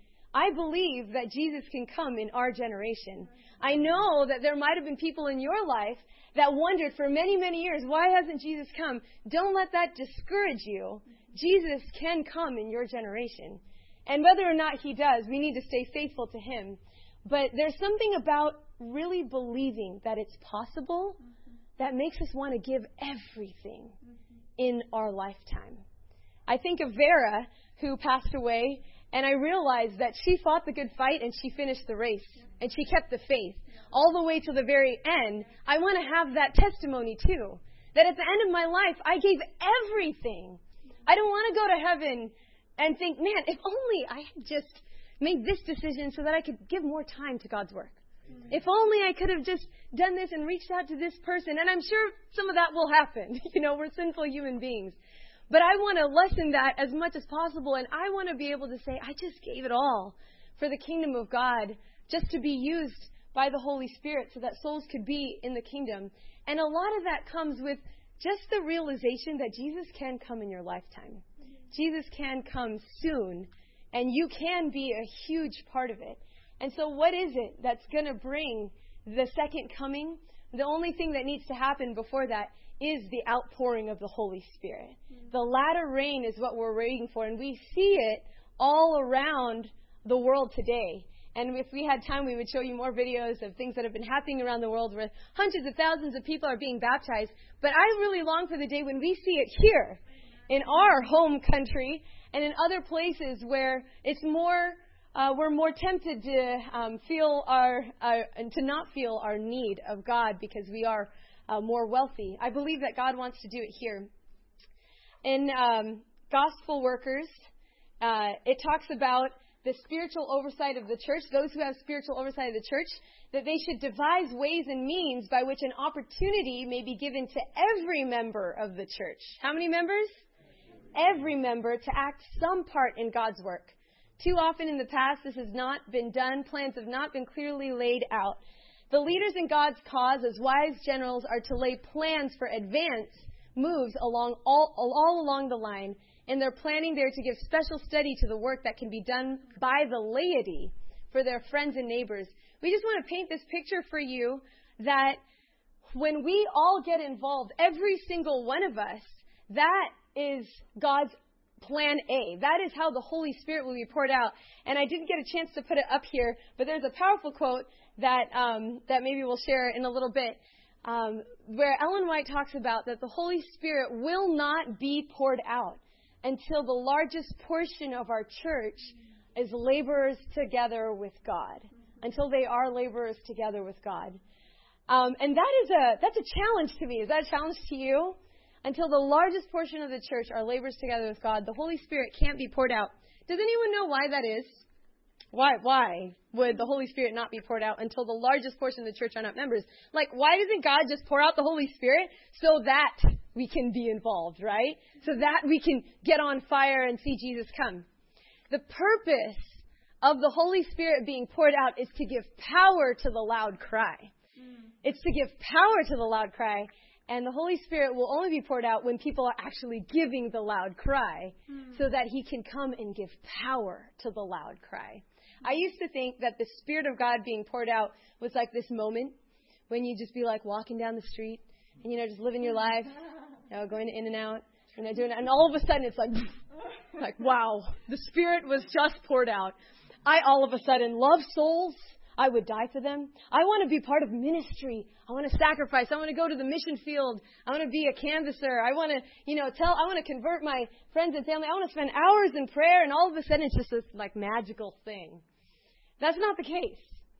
I believe that Jesus can come in our generation. I know that there might have been people in your life that wondered for many, many years, why hasn't Jesus come? Don't let that discourage you. Jesus can come in your generation. And whether or not he does, we need to stay faithful to him. But there's something about really believing that it's possible that makes us want to give everything in our lifetime. I think of Vera, who passed away, and I realized that she fought the good fight and she finished the race. And she kept the faith all the way to the very end. I want to have that testimony too. That at the end of my life, I gave everything. I don't want to go to heaven and think, man, if only I had just made this decision so that I could give more time to God's work. If only I could have just done this and reached out to this person. And I'm sure some of that will happen. We're sinful human beings. But I want to lessen that as much as possible. And I want to be able to say, I just gave it all for the kingdom of God, just to be used by the Holy Spirit so that souls could be in the kingdom. And a lot of that comes with just the realization that Jesus can come in your lifetime. Jesus can come soon, and you can be a huge part of it. And so what is it that's going to bring the second coming? The only thing that needs to happen before that is the outpouring of the Holy Spirit. The latter rain is what we're waiting for, and we see it all around the world today. And if we had time, we would show you more videos of things that have been happening around the world where hundreds of thousands of people are being baptized. But I really long for the day when we see it here in our home country and in other places where it's more, we're more tempted to to not feel our need of God because we are more wealthy. I believe that God wants to do it here. In Gospel Workers, it talks about the spiritual oversight of the church, those who have spiritual oversight of the church, that they should devise ways and means by which an opportunity may be given to every member of the church. How many members? Every member to act some part in God's work. Too often in the past, this has not been done. Plans have not been clearly laid out. The leaders in God's cause, as wise generals, are to lay plans for advance moves all along the line. And they're planning there to give special study to the work that can be done by the laity for their friends and neighbors. We just want to paint this picture for you that when we all get involved, every single one of us, that is God's plan A. That is how the Holy Spirit will be poured out. And I didn't get a chance to put it up here, but there's a powerful quote that maybe we'll share in a little bit, where Ellen White talks about that the Holy Spirit will not be poured out until the largest portion of our church is laborers together with God. Until they are laborers together with God. And that's a challenge to me. Is that a challenge to you? Until the largest portion of the church are laborers together with God, the Holy Spirit can't be poured out. Does anyone know why that is? Why would the Holy Spirit not be poured out until the largest portion of the church are not members? Like, why doesn't God just pour out the Holy Spirit so that we can be involved, right? So that we can get on fire and see Jesus come. The purpose of the Holy Spirit being poured out is to give power to the loud cry. It's to give power to the loud cry. And the Holy Spirit will only be poured out when people are actually giving the loud cry so that He can come and give power to the loud cry. I used to think that the Spirit of God being poured out was like this moment when you just be like walking down the street and, just living your life, going in and out, doing it. And all of a sudden it's like, wow, the Spirit was just poured out. I all of a sudden love souls. I would die for them. I want to be part of ministry. I want to sacrifice. I want to go to the mission field. I want to be a canvasser. I want to, I want to convert my friends and family. I want to spend hours in prayer, and all of a sudden it's just this magical thing. That's not the case.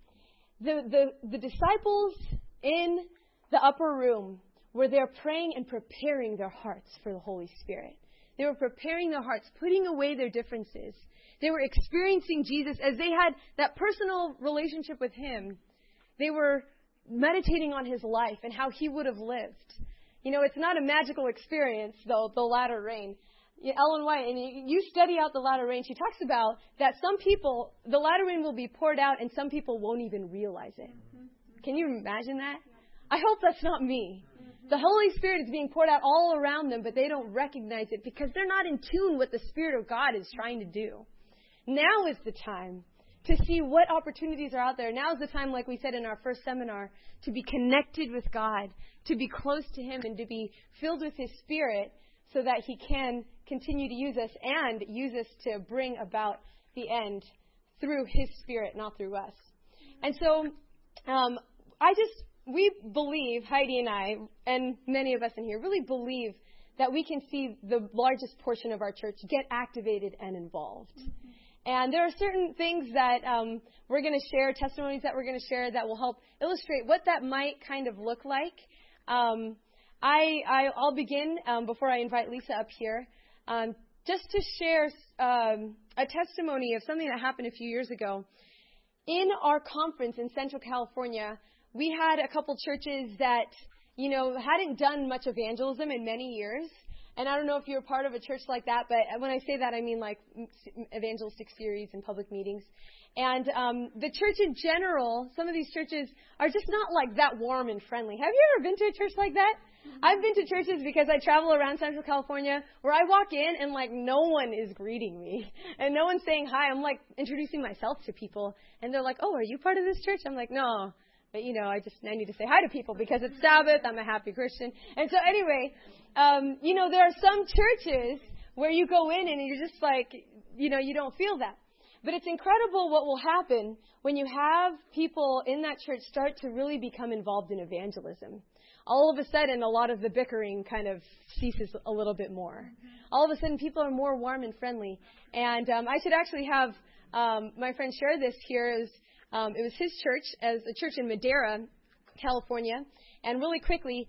The disciples in the upper room were there praying and preparing their hearts for the Holy Spirit. They were preparing their hearts, putting away their differences. They were experiencing Jesus as they had that personal relationship with Him. They were meditating on His life and how He would have lived. It's not a magical experience, though, the latter rain. Ellen White, and you study out the latter rain, she talks about that some people, the latter rain will be poured out and some people won't even realize it. Can you imagine that? I hope that's not me. The Holy Spirit is being poured out all around them, but they don't recognize it because they're not in tune with the Spirit of God is trying to do. Now is the time to see what opportunities are out there. Now is the time, like we said in our first seminar, to be connected with God, to be close to Him, and to be filled with His Spirit so that He can continue to use us and use us to bring about the end through His Spirit, not through us. And so we believe, Heidi and I, and many of us in here, really believe that we can see the largest portion of our church get activated and involved. And there are certain things that we're going to share, testimonies that we're going to share that will help illustrate what that might kind of look like. I'll begin before I invite Lisa up here, just to share a testimony of something that happened a few years ago. In our conference in Central California, we had a couple churches that, hadn't done much evangelism in many years. And I don't know if you're a part of a church like that, but when I say that, I mean like evangelistic series and public meetings. And the church in general, some of these churches are just not like that warm and friendly. Have you ever been to a church like that? I've been to churches because I travel around Central California where I walk in and like no one is greeting me and no one's saying hi. I'm like introducing myself to people and they're like, oh, are you part of this church? I'm like, no. But, you know, I need to say hi to people because it's Sabbath. I'm a happy Christian. And so anyway, you know, there are some churches where you go in and you're just like, you know, you don't feel that. But it's incredible what will happen when you have people in that church start to really become involved in evangelism. All of a sudden, a lot of the bickering kind of ceases a little bit more. All of a sudden, people are more warm and friendly. And I should actually have my friend share this here. It was his church, as a church in Madera, California. And really quickly,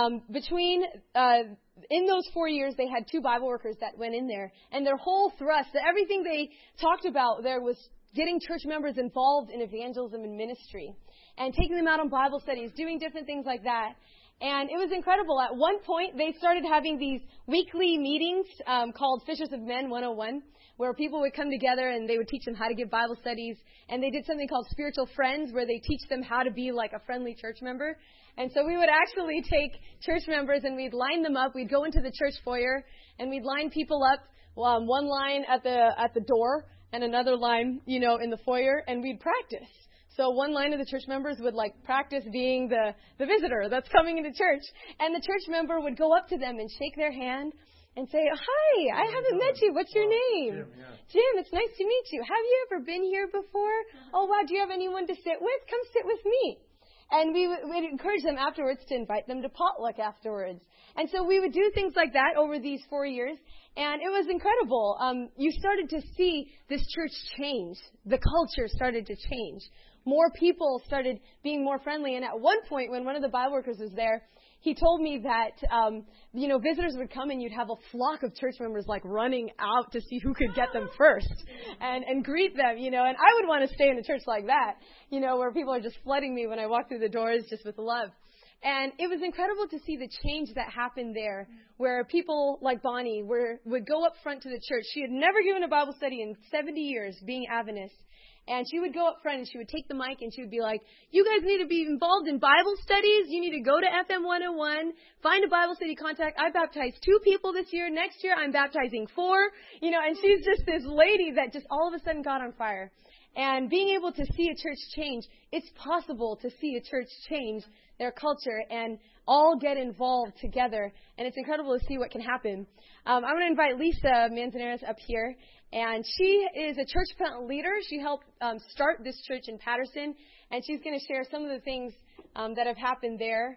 in those 4 years, they had 2 Bible workers that went in there. And their whole thrust, everything they talked about there was getting church members involved in evangelism and ministry. And taking them out on Bible studies, doing different things like that. And it was incredible. At one point, they started having these weekly meetings called Fishers of Men 101, where people would come together and they would teach them how to give Bible studies. And they did something called Spiritual Friends, where they teach them how to be like a friendly church member. And so we would actually take church members and we'd line them up. We'd go into the church foyer and we'd line people up, one line at the door and another line, you know, in the foyer, and we'd practice. So one line of the church members would like practice being the visitor that's coming into church. And the church member would go up to them and shake their hand and say, hi, I haven't met you. What's your name? Jim, it's nice to meet you. Have you ever been here before? Oh, wow, do you have anyone to sit with? Come sit with me. And we'd encourage them afterwards to invite them to potluck afterwards. And so we would do things like that over these 4 years. And it was incredible. You started to see this church change. The culture started to change. More people started being more friendly. And at one point, when one of the Bible workers was there, he told me that, visitors would come and you'd have a flock of church members like running out to see who could get them first and greet them, you know. And I would want to stay in a church like that, you know, where people are just flooding me when I walk through the doors just with love. And it was incredible to see the change that happened there, where people like Bonnie would go up front to the church. She had never given a Bible study in 70 years, being Adventist. And she would go up front and she would take the mic and she would be like, you guys need to be involved in Bible studies. You need to go to FM 101, find a Bible study contact. I baptized 2 people this year. Next year I'm baptizing 4. You know, and she's just this lady that just all of a sudden got on fire. And being able to see a church change, it's possible to see a church change their culture and all get involved together. And it's incredible to see what can happen. I'm going to invite Lisa Manzanares up here. And she is a church plant leader. She helped start this church in Patterson. And she's going to share some of the things that have happened there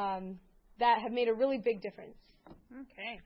that have made a really big difference. Okay.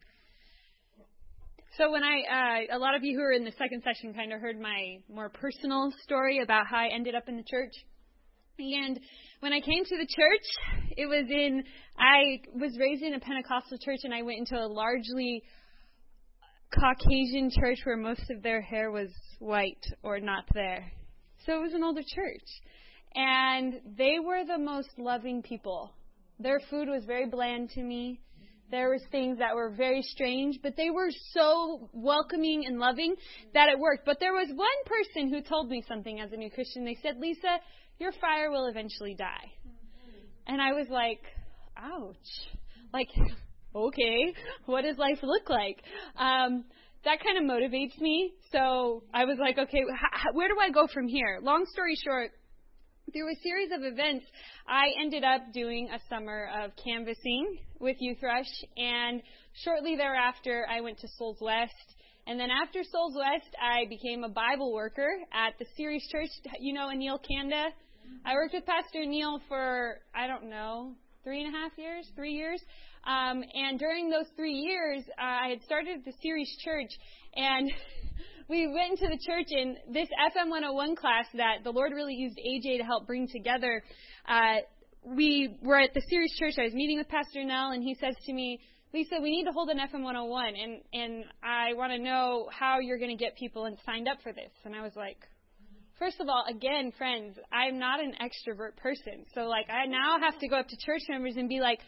So when a lot of you who are in the second session kind of heard my more personal story about how I ended up in the church. And when I came to the church, I was raised in a Pentecostal church, and I went into a largely Caucasian church where most of their hair was white or not there. So it was an older church. And they were the most loving people. Their food was very bland to me. There was things that were very strange, but they were so welcoming and loving that it worked. But there was one person who told me something as a new Christian. They said, Lisa, your fire will eventually die. And I was like, ouch. Like, okay, what does life look like? That kind of motivates me. So I was like, okay, where do I go from here? Long story short, through a series of events, I ended up doing a summer of canvassing with Youth Rush, and shortly thereafter, I went to Souls West. And then after Souls West, I became a Bible worker at the Ceres Church, you know, Anil Kanda. I worked with Pastor Anil for, 3 years. And during those 3 years, I had started the Ceres Church, and we went into the church in this FM 101 class that the Lord really used AJ to help bring together. We were at the Ceres Church. I was meeting with Pastor Nell, and he says to me, Lisa, we need to hold an FM 101, and I want to know how you're going to get people signed up for this. And I was like, first of all, again, friends, I'm not an extrovert person. So, I now have to go up to church members and be like,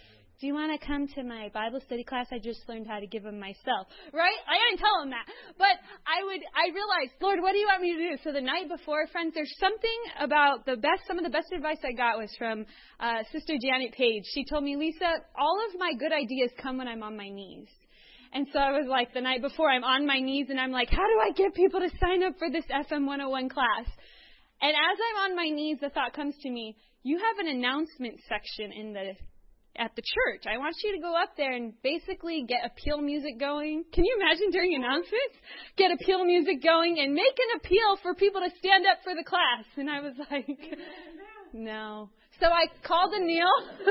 do you want to come to my Bible study class? I just learned how to give them myself, right? I didn't tell him that. But I realized, Lord, what do you want me to do? So the night before, friends, there's something about some of the best advice I got was from Sister Janet Page. She told me, Lisa, all of my good ideas come when I'm on my knees. And so I was like, the night before, I'm on my knees, and I'm like, how do I get people to sign up for this FM 101 class? And as I'm on my knees, the thought comes to me, you have an announcement section at the church. I want you to go up there and basically get appeal music going. Can you imagine during announcements? Get appeal music going and make an appeal for people to stand up for the class. And I was like, no. So I called Neil.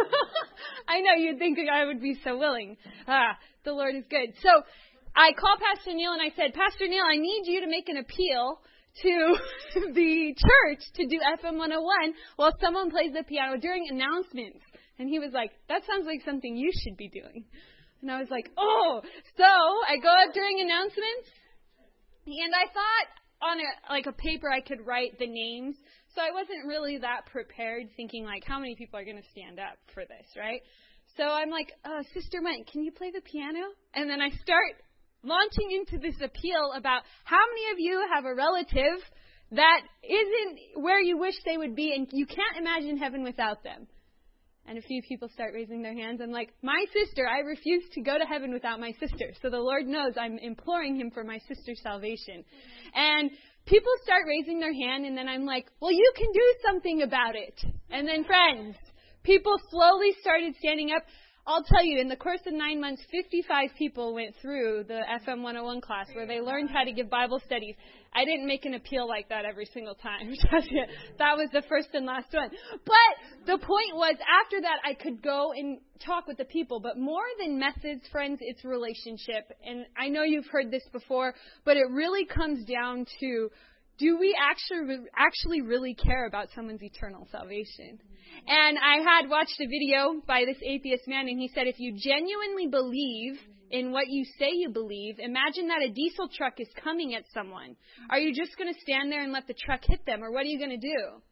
I know you'd think I would be so willing. The Lord is good. So I called Pastor Neil and I said, Pastor Neil, I need you to make an appeal to the church to do FM 101 while someone plays the piano during announcements. And he was like, that sounds like something you should be doing. And I was like, oh. So I go up during announcements, and I thought on a paper I could write the names. So I wasn't really that prepared, thinking like, how many people are going to stand up for this, right? So I'm like, Sister Went, can you play the piano? And then I start launching into this appeal about how many of you have a relative that isn't where you wish they would be, and you can't imagine heaven without them. And a few people start raising their hands. I'm like, my sister, I refuse to go to heaven without my sister. So the Lord knows I'm imploring him for my sister's salvation. And people start raising their hand, and then I'm like, well, you can do something about it. And then, friends, people slowly started standing up. I'll tell you, in the course of 9 months, 55 people went through the FM 101 class where they learned how to give Bible studies. I didn't make an appeal like that every single time. That was the first and last one. But the point was, after that, I could go and talk with the people. But more than methods, friends, it's relationship. And I know you've heard this before, but it really comes down to, do we actually really care about someone's eternal salvation? And I had watched a video by this atheist man, and he said, if you genuinely believe in what you say you believe, imagine that a diesel truck is coming at someone. Are you just going to stand there and let the truck hit them, or what are you going to do?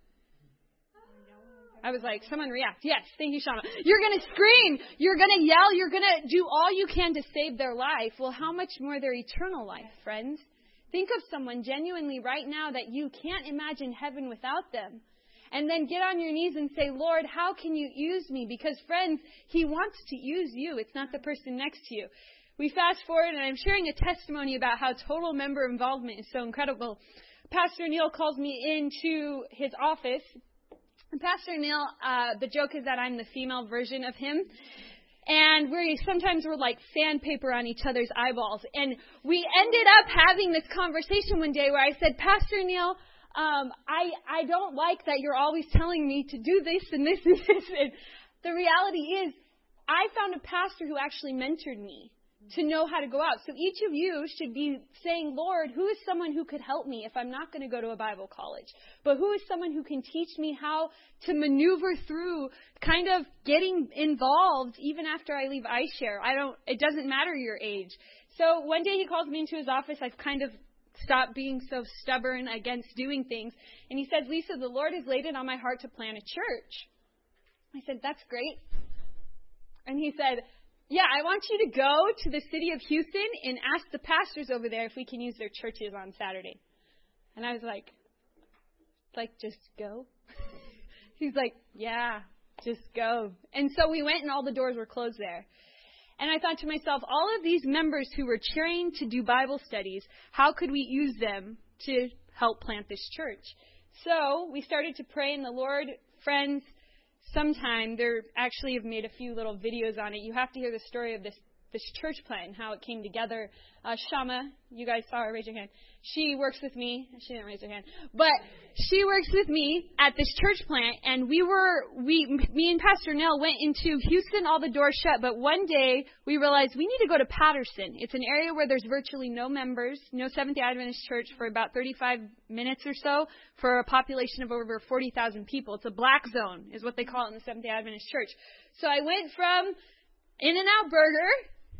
I was like, someone react. Yes, thank you, Shama. You're going to scream. You're going to yell. You're going to do all you can to save their life. Well, how much more their eternal life, friends? Think of someone genuinely right now that you can't imagine heaven without them. And then get on your knees and say, Lord, how can you use me? Because, friends, he wants to use you. It's not the person next to you. We fast forward, and I'm sharing a testimony about how total member involvement is so incredible. Pastor Neil calls me into his office. And Pastor Neil, the joke is that I'm the female version of him. And sometimes we're like sandpaper on each other's eyeballs. And we ended up having this conversation one day where I said, Pastor Neil, I don't like that you're always telling me to do this and this and this. And the reality is, I found a pastor who actually mentored me to know how to go out. So each of you should be saying, Lord, who is someone who could help me if I'm not going to go to a Bible college? But who is someone who can teach me how to maneuver through kind of getting involved even after I leave iShare? It doesn't matter your age. So one day he calls me into his office. I've kind of stopped being so stubborn against doing things. And he says, Lisa, the Lord has laid it on my heart to plant a church. I said, that's great. And he said, yeah, I want you to go to the city of Houston and ask the pastors over there if we can use their churches on Saturday. And I was like, just go? He's like, yeah, just go. And so we went, and all the doors were closed there. And I thought to myself, all of these members who were trained to do Bible studies, how could we use them to help plant this church? So we started to pray, and the Lord, friends, sometime, they actually have made a few little videos on it. You have to hear the story of this church plant and how it came together. Shama, you guys saw her, raise your hand. She works with me. She didn't raise her hand. But she works with me at this church plant, and me and Pastor Nell went into Houston, all the doors shut, but one day we realized we need to go to Patterson. It's an area where there's virtually no members, no Seventh-day Adventist church for about 35 minutes or so for a population of over 40,000 people. It's a black zone is what they call it in the Seventh-day Adventist church. So I went from In-N-Out Burger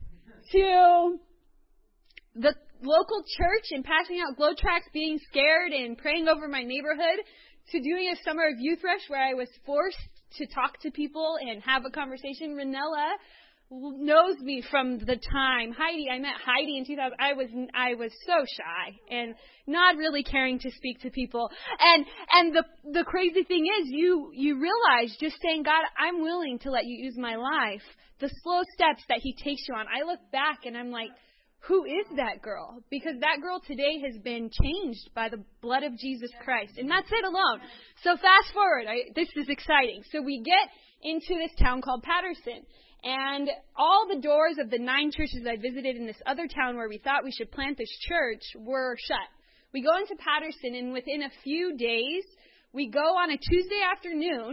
to the local church and passing out glow tracts, being scared and praying over my neighborhood, to doing a summer of Youth Rush where I was forced to talk to people and have a conversation. Ranella knows me from the time I met Heidi in 2000. I was so shy and not really caring to speak to people. And the crazy thing is, you realize just saying, God, I'm willing to let you use my life. The slow steps that He takes you on. I look back and I'm like, who is that girl? Because that girl today has been changed by the blood of Jesus Christ. And that's it alone. So fast forward. This is exciting. So we get into this town called Patterson. And all the doors of the 9 churches I visited in this other town where we thought we should plant this church were shut. We go into Patterson, and within a few days, we go on a Tuesday afternoon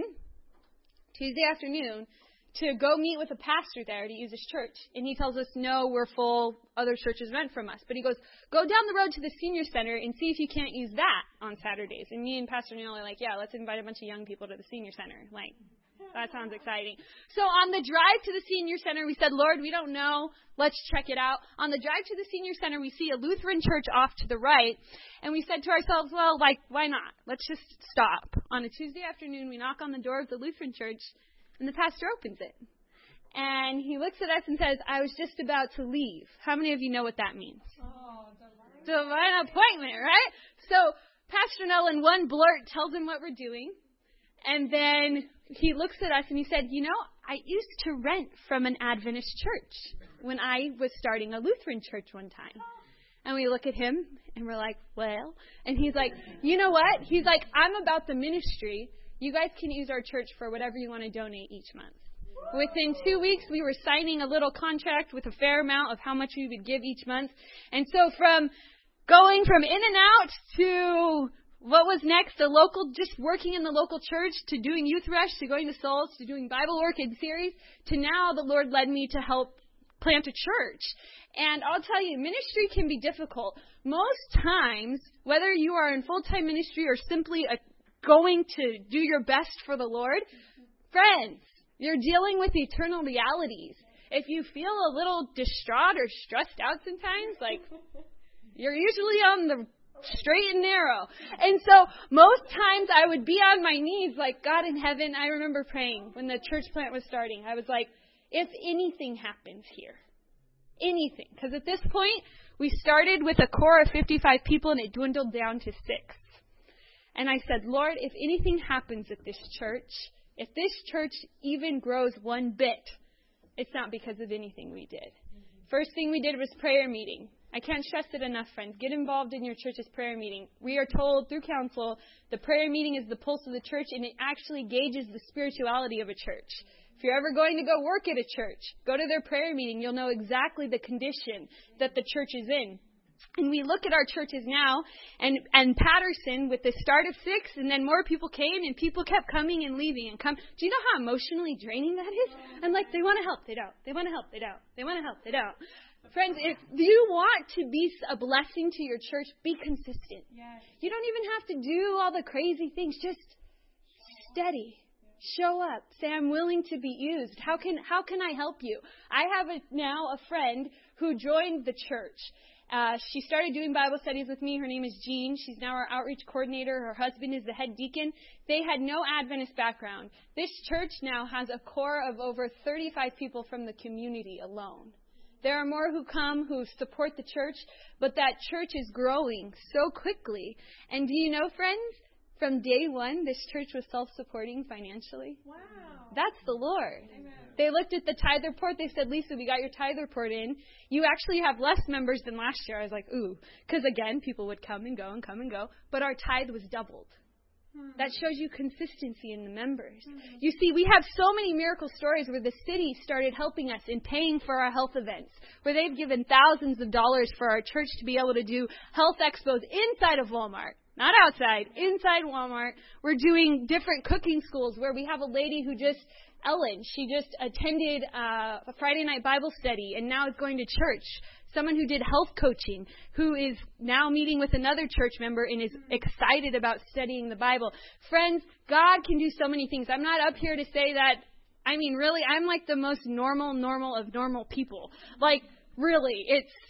to go meet with a pastor there to use his church. And he tells us, no, we're full. Other churches rent from us. But he goes, go down the road to the senior center and see if you can't use that on Saturdays. And me and Pastor Neil are like, yeah, let's invite a bunch of young people to the senior center. Like, that sounds exciting. So on the drive to the senior center, we said, Lord, we don't know. Let's check it out. On the drive to the senior center, we see a Lutheran church off to the right. And we said to ourselves, well, why not? Let's just stop. On a Tuesday afternoon, we knock on the door of the Lutheran church, and the pastor opens it. And he looks at us and says, I was just about to leave. How many of you know what that means? Divine appointment, right? So Pastor Nell in one blurt tells him what we're doing. And then he looks at us and he said, I used to rent from an Adventist church when I was starting a Lutheran church one time. And we look at him and we're like, well, and he's like, you know what? He's like, I'm about the ministry. You guys can use our church for whatever you want to donate each month. Within 2 weeks, we were signing a little contract with a fair amount of how much we would give each month. And so from going from in and out to what was next, just working in the local church, to doing Youth Rush, to going to Souls, to doing Bible work in series, to now the Lord led me to help plant a church. And I'll tell you, ministry can be difficult. Most times, whether you are in full-time ministry or simply going to do your best for the Lord, friends, you're dealing with eternal realities. If you feel a little distraught or stressed out sometimes, you're usually on the straight and narrow. And so most times I would be on my knees like, God in heaven. I remember praying when the church plant was starting. I was like, if anything happens here, anything. Because at this point, we started with a core of 55 people and it dwindled down to 6. And I said, Lord, if anything happens at this church, if this church even grows one bit, it's not because of anything we did. First thing we did was prayer meeting. I can't stress it enough, friends. Get involved in your church's prayer meeting. We are told through counsel the prayer meeting is the pulse of the church, and it actually gauges the spirituality of a church. If you're ever going to go work at a church, go to their prayer meeting. You'll know exactly the condition that the church is in. And we look at our churches now, and Patterson with the start of 6, and then more people came, and people kept coming and leaving and come. Do you know how emotionally draining that is? I'm like, they want to help, they don't. They want to help, they don't. They want to help, they don't. Friends, if you want to be a blessing to your church, be consistent. Yes. You don't even have to do all the crazy things. Just steady. Show up. Say, I'm willing to be used. How can I help you? I have now a friend who joined the church. She started doing Bible studies with me. Her name is Jean. She's now our outreach coordinator. Her husband is the head deacon. They had no Adventist background. This church now has a core of over 35 people from the community alone. There are more who come, who support the church, but that church is growing so quickly. And do you know, friends, from day one, this church was self-supporting financially. Wow. That's the Lord. Amen. They looked at the tithe report. They said, Lisa, we got your tithe report in. You actually have less members than last year. I was like, ooh. Because, again, people would come and go and come and go. But our tithe was doubled. That shows you consistency in the members. You see, we have so many miracle stories where the city started helping us in paying for our health events, where they've given thousands of dollars for our church to be able to do health expos inside of Walmart. Not outside, inside Walmart. We're doing different cooking schools where we have a lady who Ellen, she just attended a Friday night Bible study and now is going to church. Someone who did health coaching, who is now meeting with another church member and is excited about studying the Bible. Friends, God can do so many things. I'm not up here to say that, really, I'm like the most normal of normal people. Really,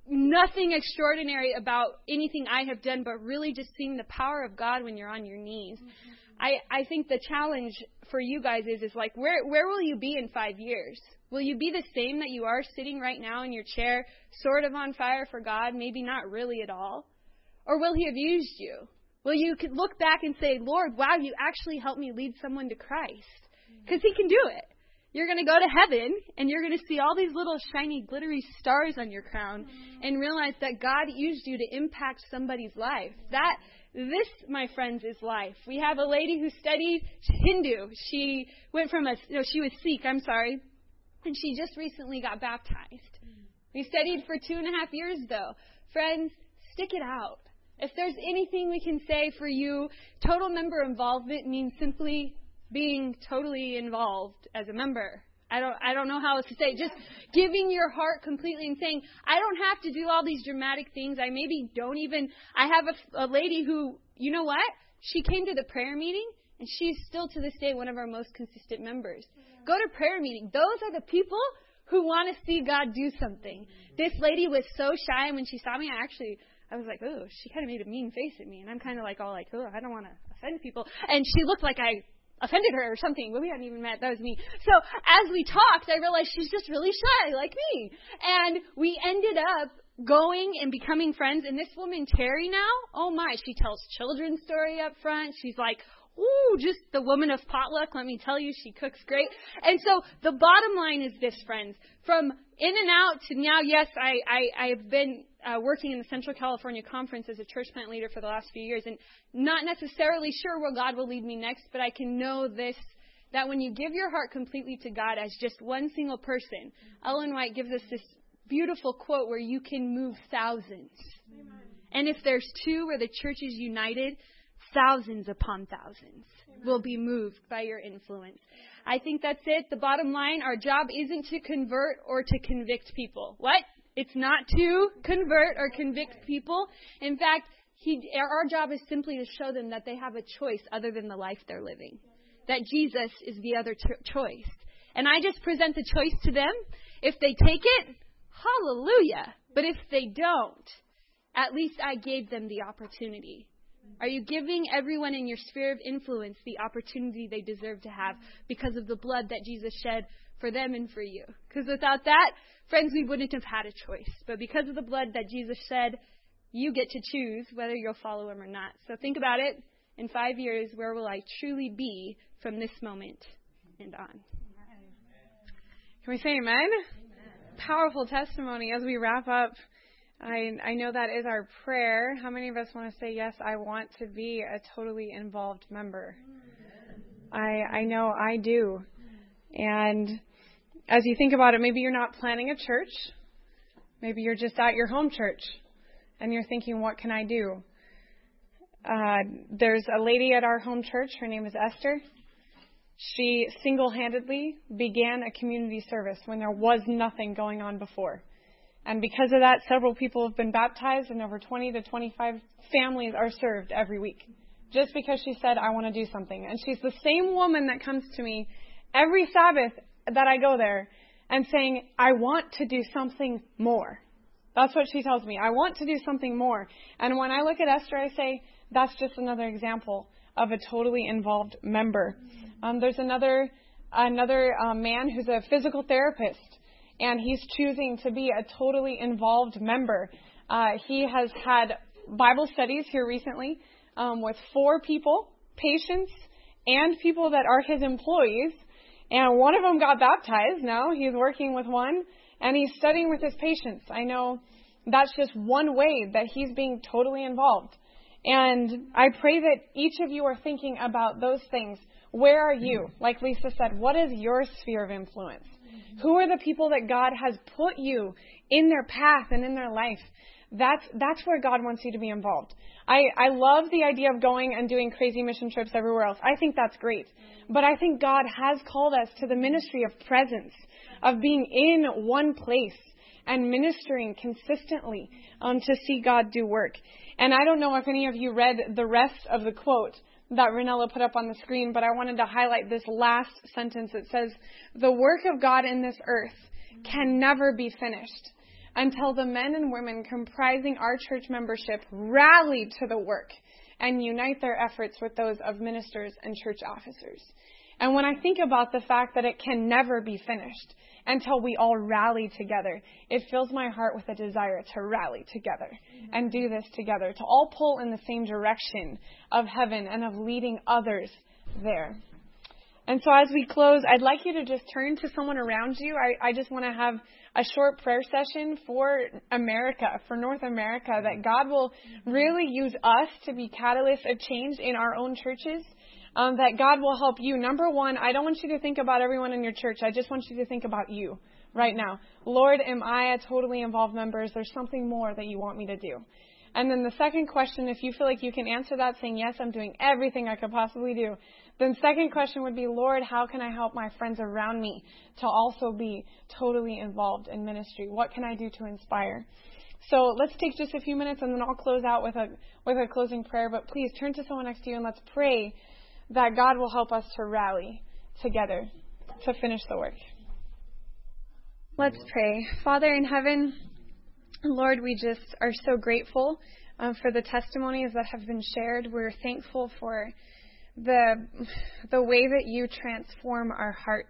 nothing extraordinary about anything I have done, but really just seeing the power of God when you're on your knees. I think the challenge for you guys is like, where will you be in 5 years? Will you be the same that you are sitting right now in your chair, sort of on fire for God, maybe not really at all? Or will He have used you? Will you look back and say, Lord, wow, you actually helped me lead someone to Christ? Because He can do it. You're going to go to heaven, and you're going to see all these little shiny, glittery stars on your crown and realize that God used you to impact somebody's life. This, my friends, is life. We have a lady who studied Hindu. She went from she was Sikh, and she just recently got baptized. We studied for 2.5 years, though. Friends, stick it out. If there's anything we can say for you, total member involvement means simply being totally involved as a member. I don't know how else to say it. Just giving your heart completely and saying, I don't have to do all these dramatic things. I have a lady who, you know what? She came to the prayer meeting, and she's still to this day one of our most consistent members. Go to prayer meeting. Those are the people who want to see God do something. This lady was so shy, and when she saw me, I was like, oh, she kind of made a mean face at me. And I'm kind of like, oh, I don't want to offend people. And she looked like I offended her or something, but we hadn't even met. That was me. So as we talked, I realized she's just really shy, like me. And we ended up going and becoming friends. And this woman, Terry, now, oh my, she tells children's story up front. She's like, ooh, just the woman of potluck. Let me tell you, she cooks great. And so the bottom line is this, friends. From in and out to now, yes, I have been working in the Central California Conference as a church plant leader for the last few years, and not necessarily sure where God will lead me next, but I can know this, that when you give your heart completely to God as just one single person, Ellen White gives us this beautiful quote where you can move thousands. Amen. And if there's two where the church is united, thousands upon thousands will be moved by your influence. I think that's it. The bottom line, our job isn't to convert or to convict people. What? It's not to convert or convict people. In fact, our job is simply to show them that they have a choice other than the life they're living. That Jesus is the other choice. And I just present the choice to them. If they take it, hallelujah. But if they don't, at least I gave them the opportunity. Are you giving everyone in your sphere of influence the opportunity they deserve to have because of the blood that Jesus shed for them and for you? Because without that, friends, we wouldn't have had a choice. But because of the blood that Jesus shed, you get to choose whether you'll follow Him or not. So think about it. In 5 years, where will I truly be from this moment and on? Can we say amen? Amen? Powerful testimony as we wrap up. I know that is our prayer. How many of us want to say, yes, I want to be a totally involved member? I know I do. And as you think about it, maybe you're not planning a church. Maybe you're just at your home church and you're thinking, what can I do? There's a lady at our home church. Her name is Esther. She single-handedly began a community service when there was nothing going on before. And because of that, several people have been baptized and over 20 to 25 families are served every week. Just because she said, I want to do something. And she's the same woman that comes to me every Sabbath that I go there and saying, I want to do something more. That's what she tells me. I want to do something more. And when I look at Esther, I say, that's just another example of a totally involved member. There's another man who's a physical therapist. And he's choosing to be a totally involved member. He has had Bible studies here recently with 4 people, patients, and people that are his employees. And one of them got baptized now. He's working with one, and he's studying with his patients. I know that's just one way that he's being totally involved. And I pray that each of you are thinking about those things. Where are you? Like Lisa said, what is your sphere of influence? Who are the people that God has put you in their path and in their life? That's where God wants you to be involved. I love the idea of going and doing crazy mission trips everywhere else. I think that's great. But I think God has called us to the ministry of presence, of being in one place and ministering consistently to see God do work. And I don't know if any of you read the rest of the quote that Renella put up on the screen, but I wanted to highlight this last sentence. It says, the work of God in this earth can never be finished until the men and women comprising our church membership rally to the work and unite their efforts with those of ministers and church officers. And when I think about the fact that it can never be finished until we all rally together, it fills my heart with a desire to rally together and do this together, to all pull in the same direction of heaven and of leading others there. And so as we close, I'd like you to just turn to someone around you. I just want to have a short prayer session for America, for North America, that God will really use us to be catalysts of change in our own churches, that God will help you. Number one, I don't want you to think about everyone in your church. I just want you to think about you right now. Lord, am I a totally involved member? Is there something more that you want me to do? And then the second question, if you feel like you can answer that saying, yes, I'm doing everything I could possibly do, then second question would be, Lord, how can I help my friends around me to also be totally involved in ministry? What can I do to inspire? So let's take just a few minutes and then I'll close out with a closing prayer. But please turn to someone next to you and let's pray that God will help us to rally together to finish the work. Let's pray. Father in heaven, Lord, we just are so grateful for the testimonies that have been shared. We're thankful for the way that you transform our hearts.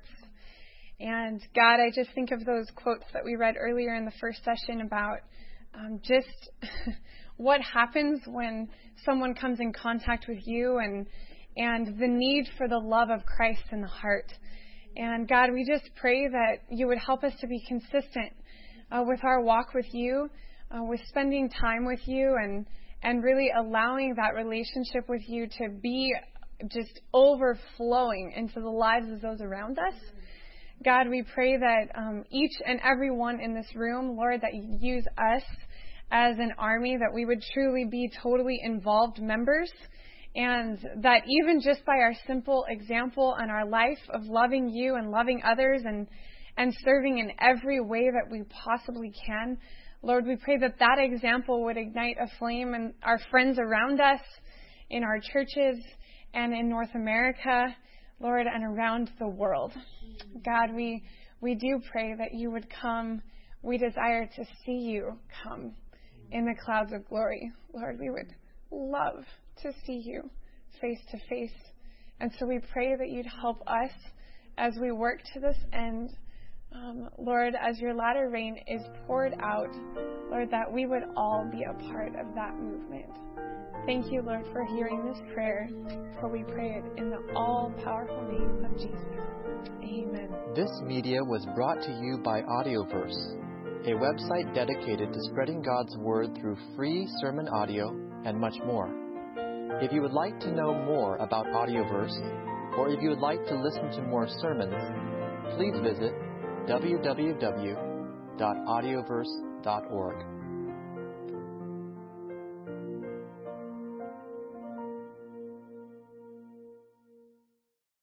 And God, I just think of those quotes that we read earlier in the first session about just what happens when someone comes in contact with you and the need for the love of Christ in the heart. And God, we just pray that you would help us to be consistent with our walk with you, with spending time with you and really allowing that relationship with you to be just overflowing into the lives of those around us. God, we pray that each and every one in this room, Lord, that you use us as an army, that we would truly be totally involved members, and that even just by our simple example and our life of loving you and loving others and serving in every way that we possibly can, Lord, we pray that that example would ignite a flame in our friends around us, in our churches, and in North America, Lord, and around the world. God, we do pray that you would come. We desire to see you come in the clouds of glory. Lord, we would love to see you face to face. And so we pray that you'd help us as we work to this end. Lord, as your latter rain is poured out, Lord, that we would all be a part of that movement. Thank you, Lord, for hearing this prayer, for we pray it in the all-powerful name of Jesus. Amen. This media was brought to you by Audioverse, a website dedicated to spreading God's Word through free sermon audio and much more. If you would like to know more about Audioverse, or if you would like to listen to more sermons, please visit www.audioverse.org.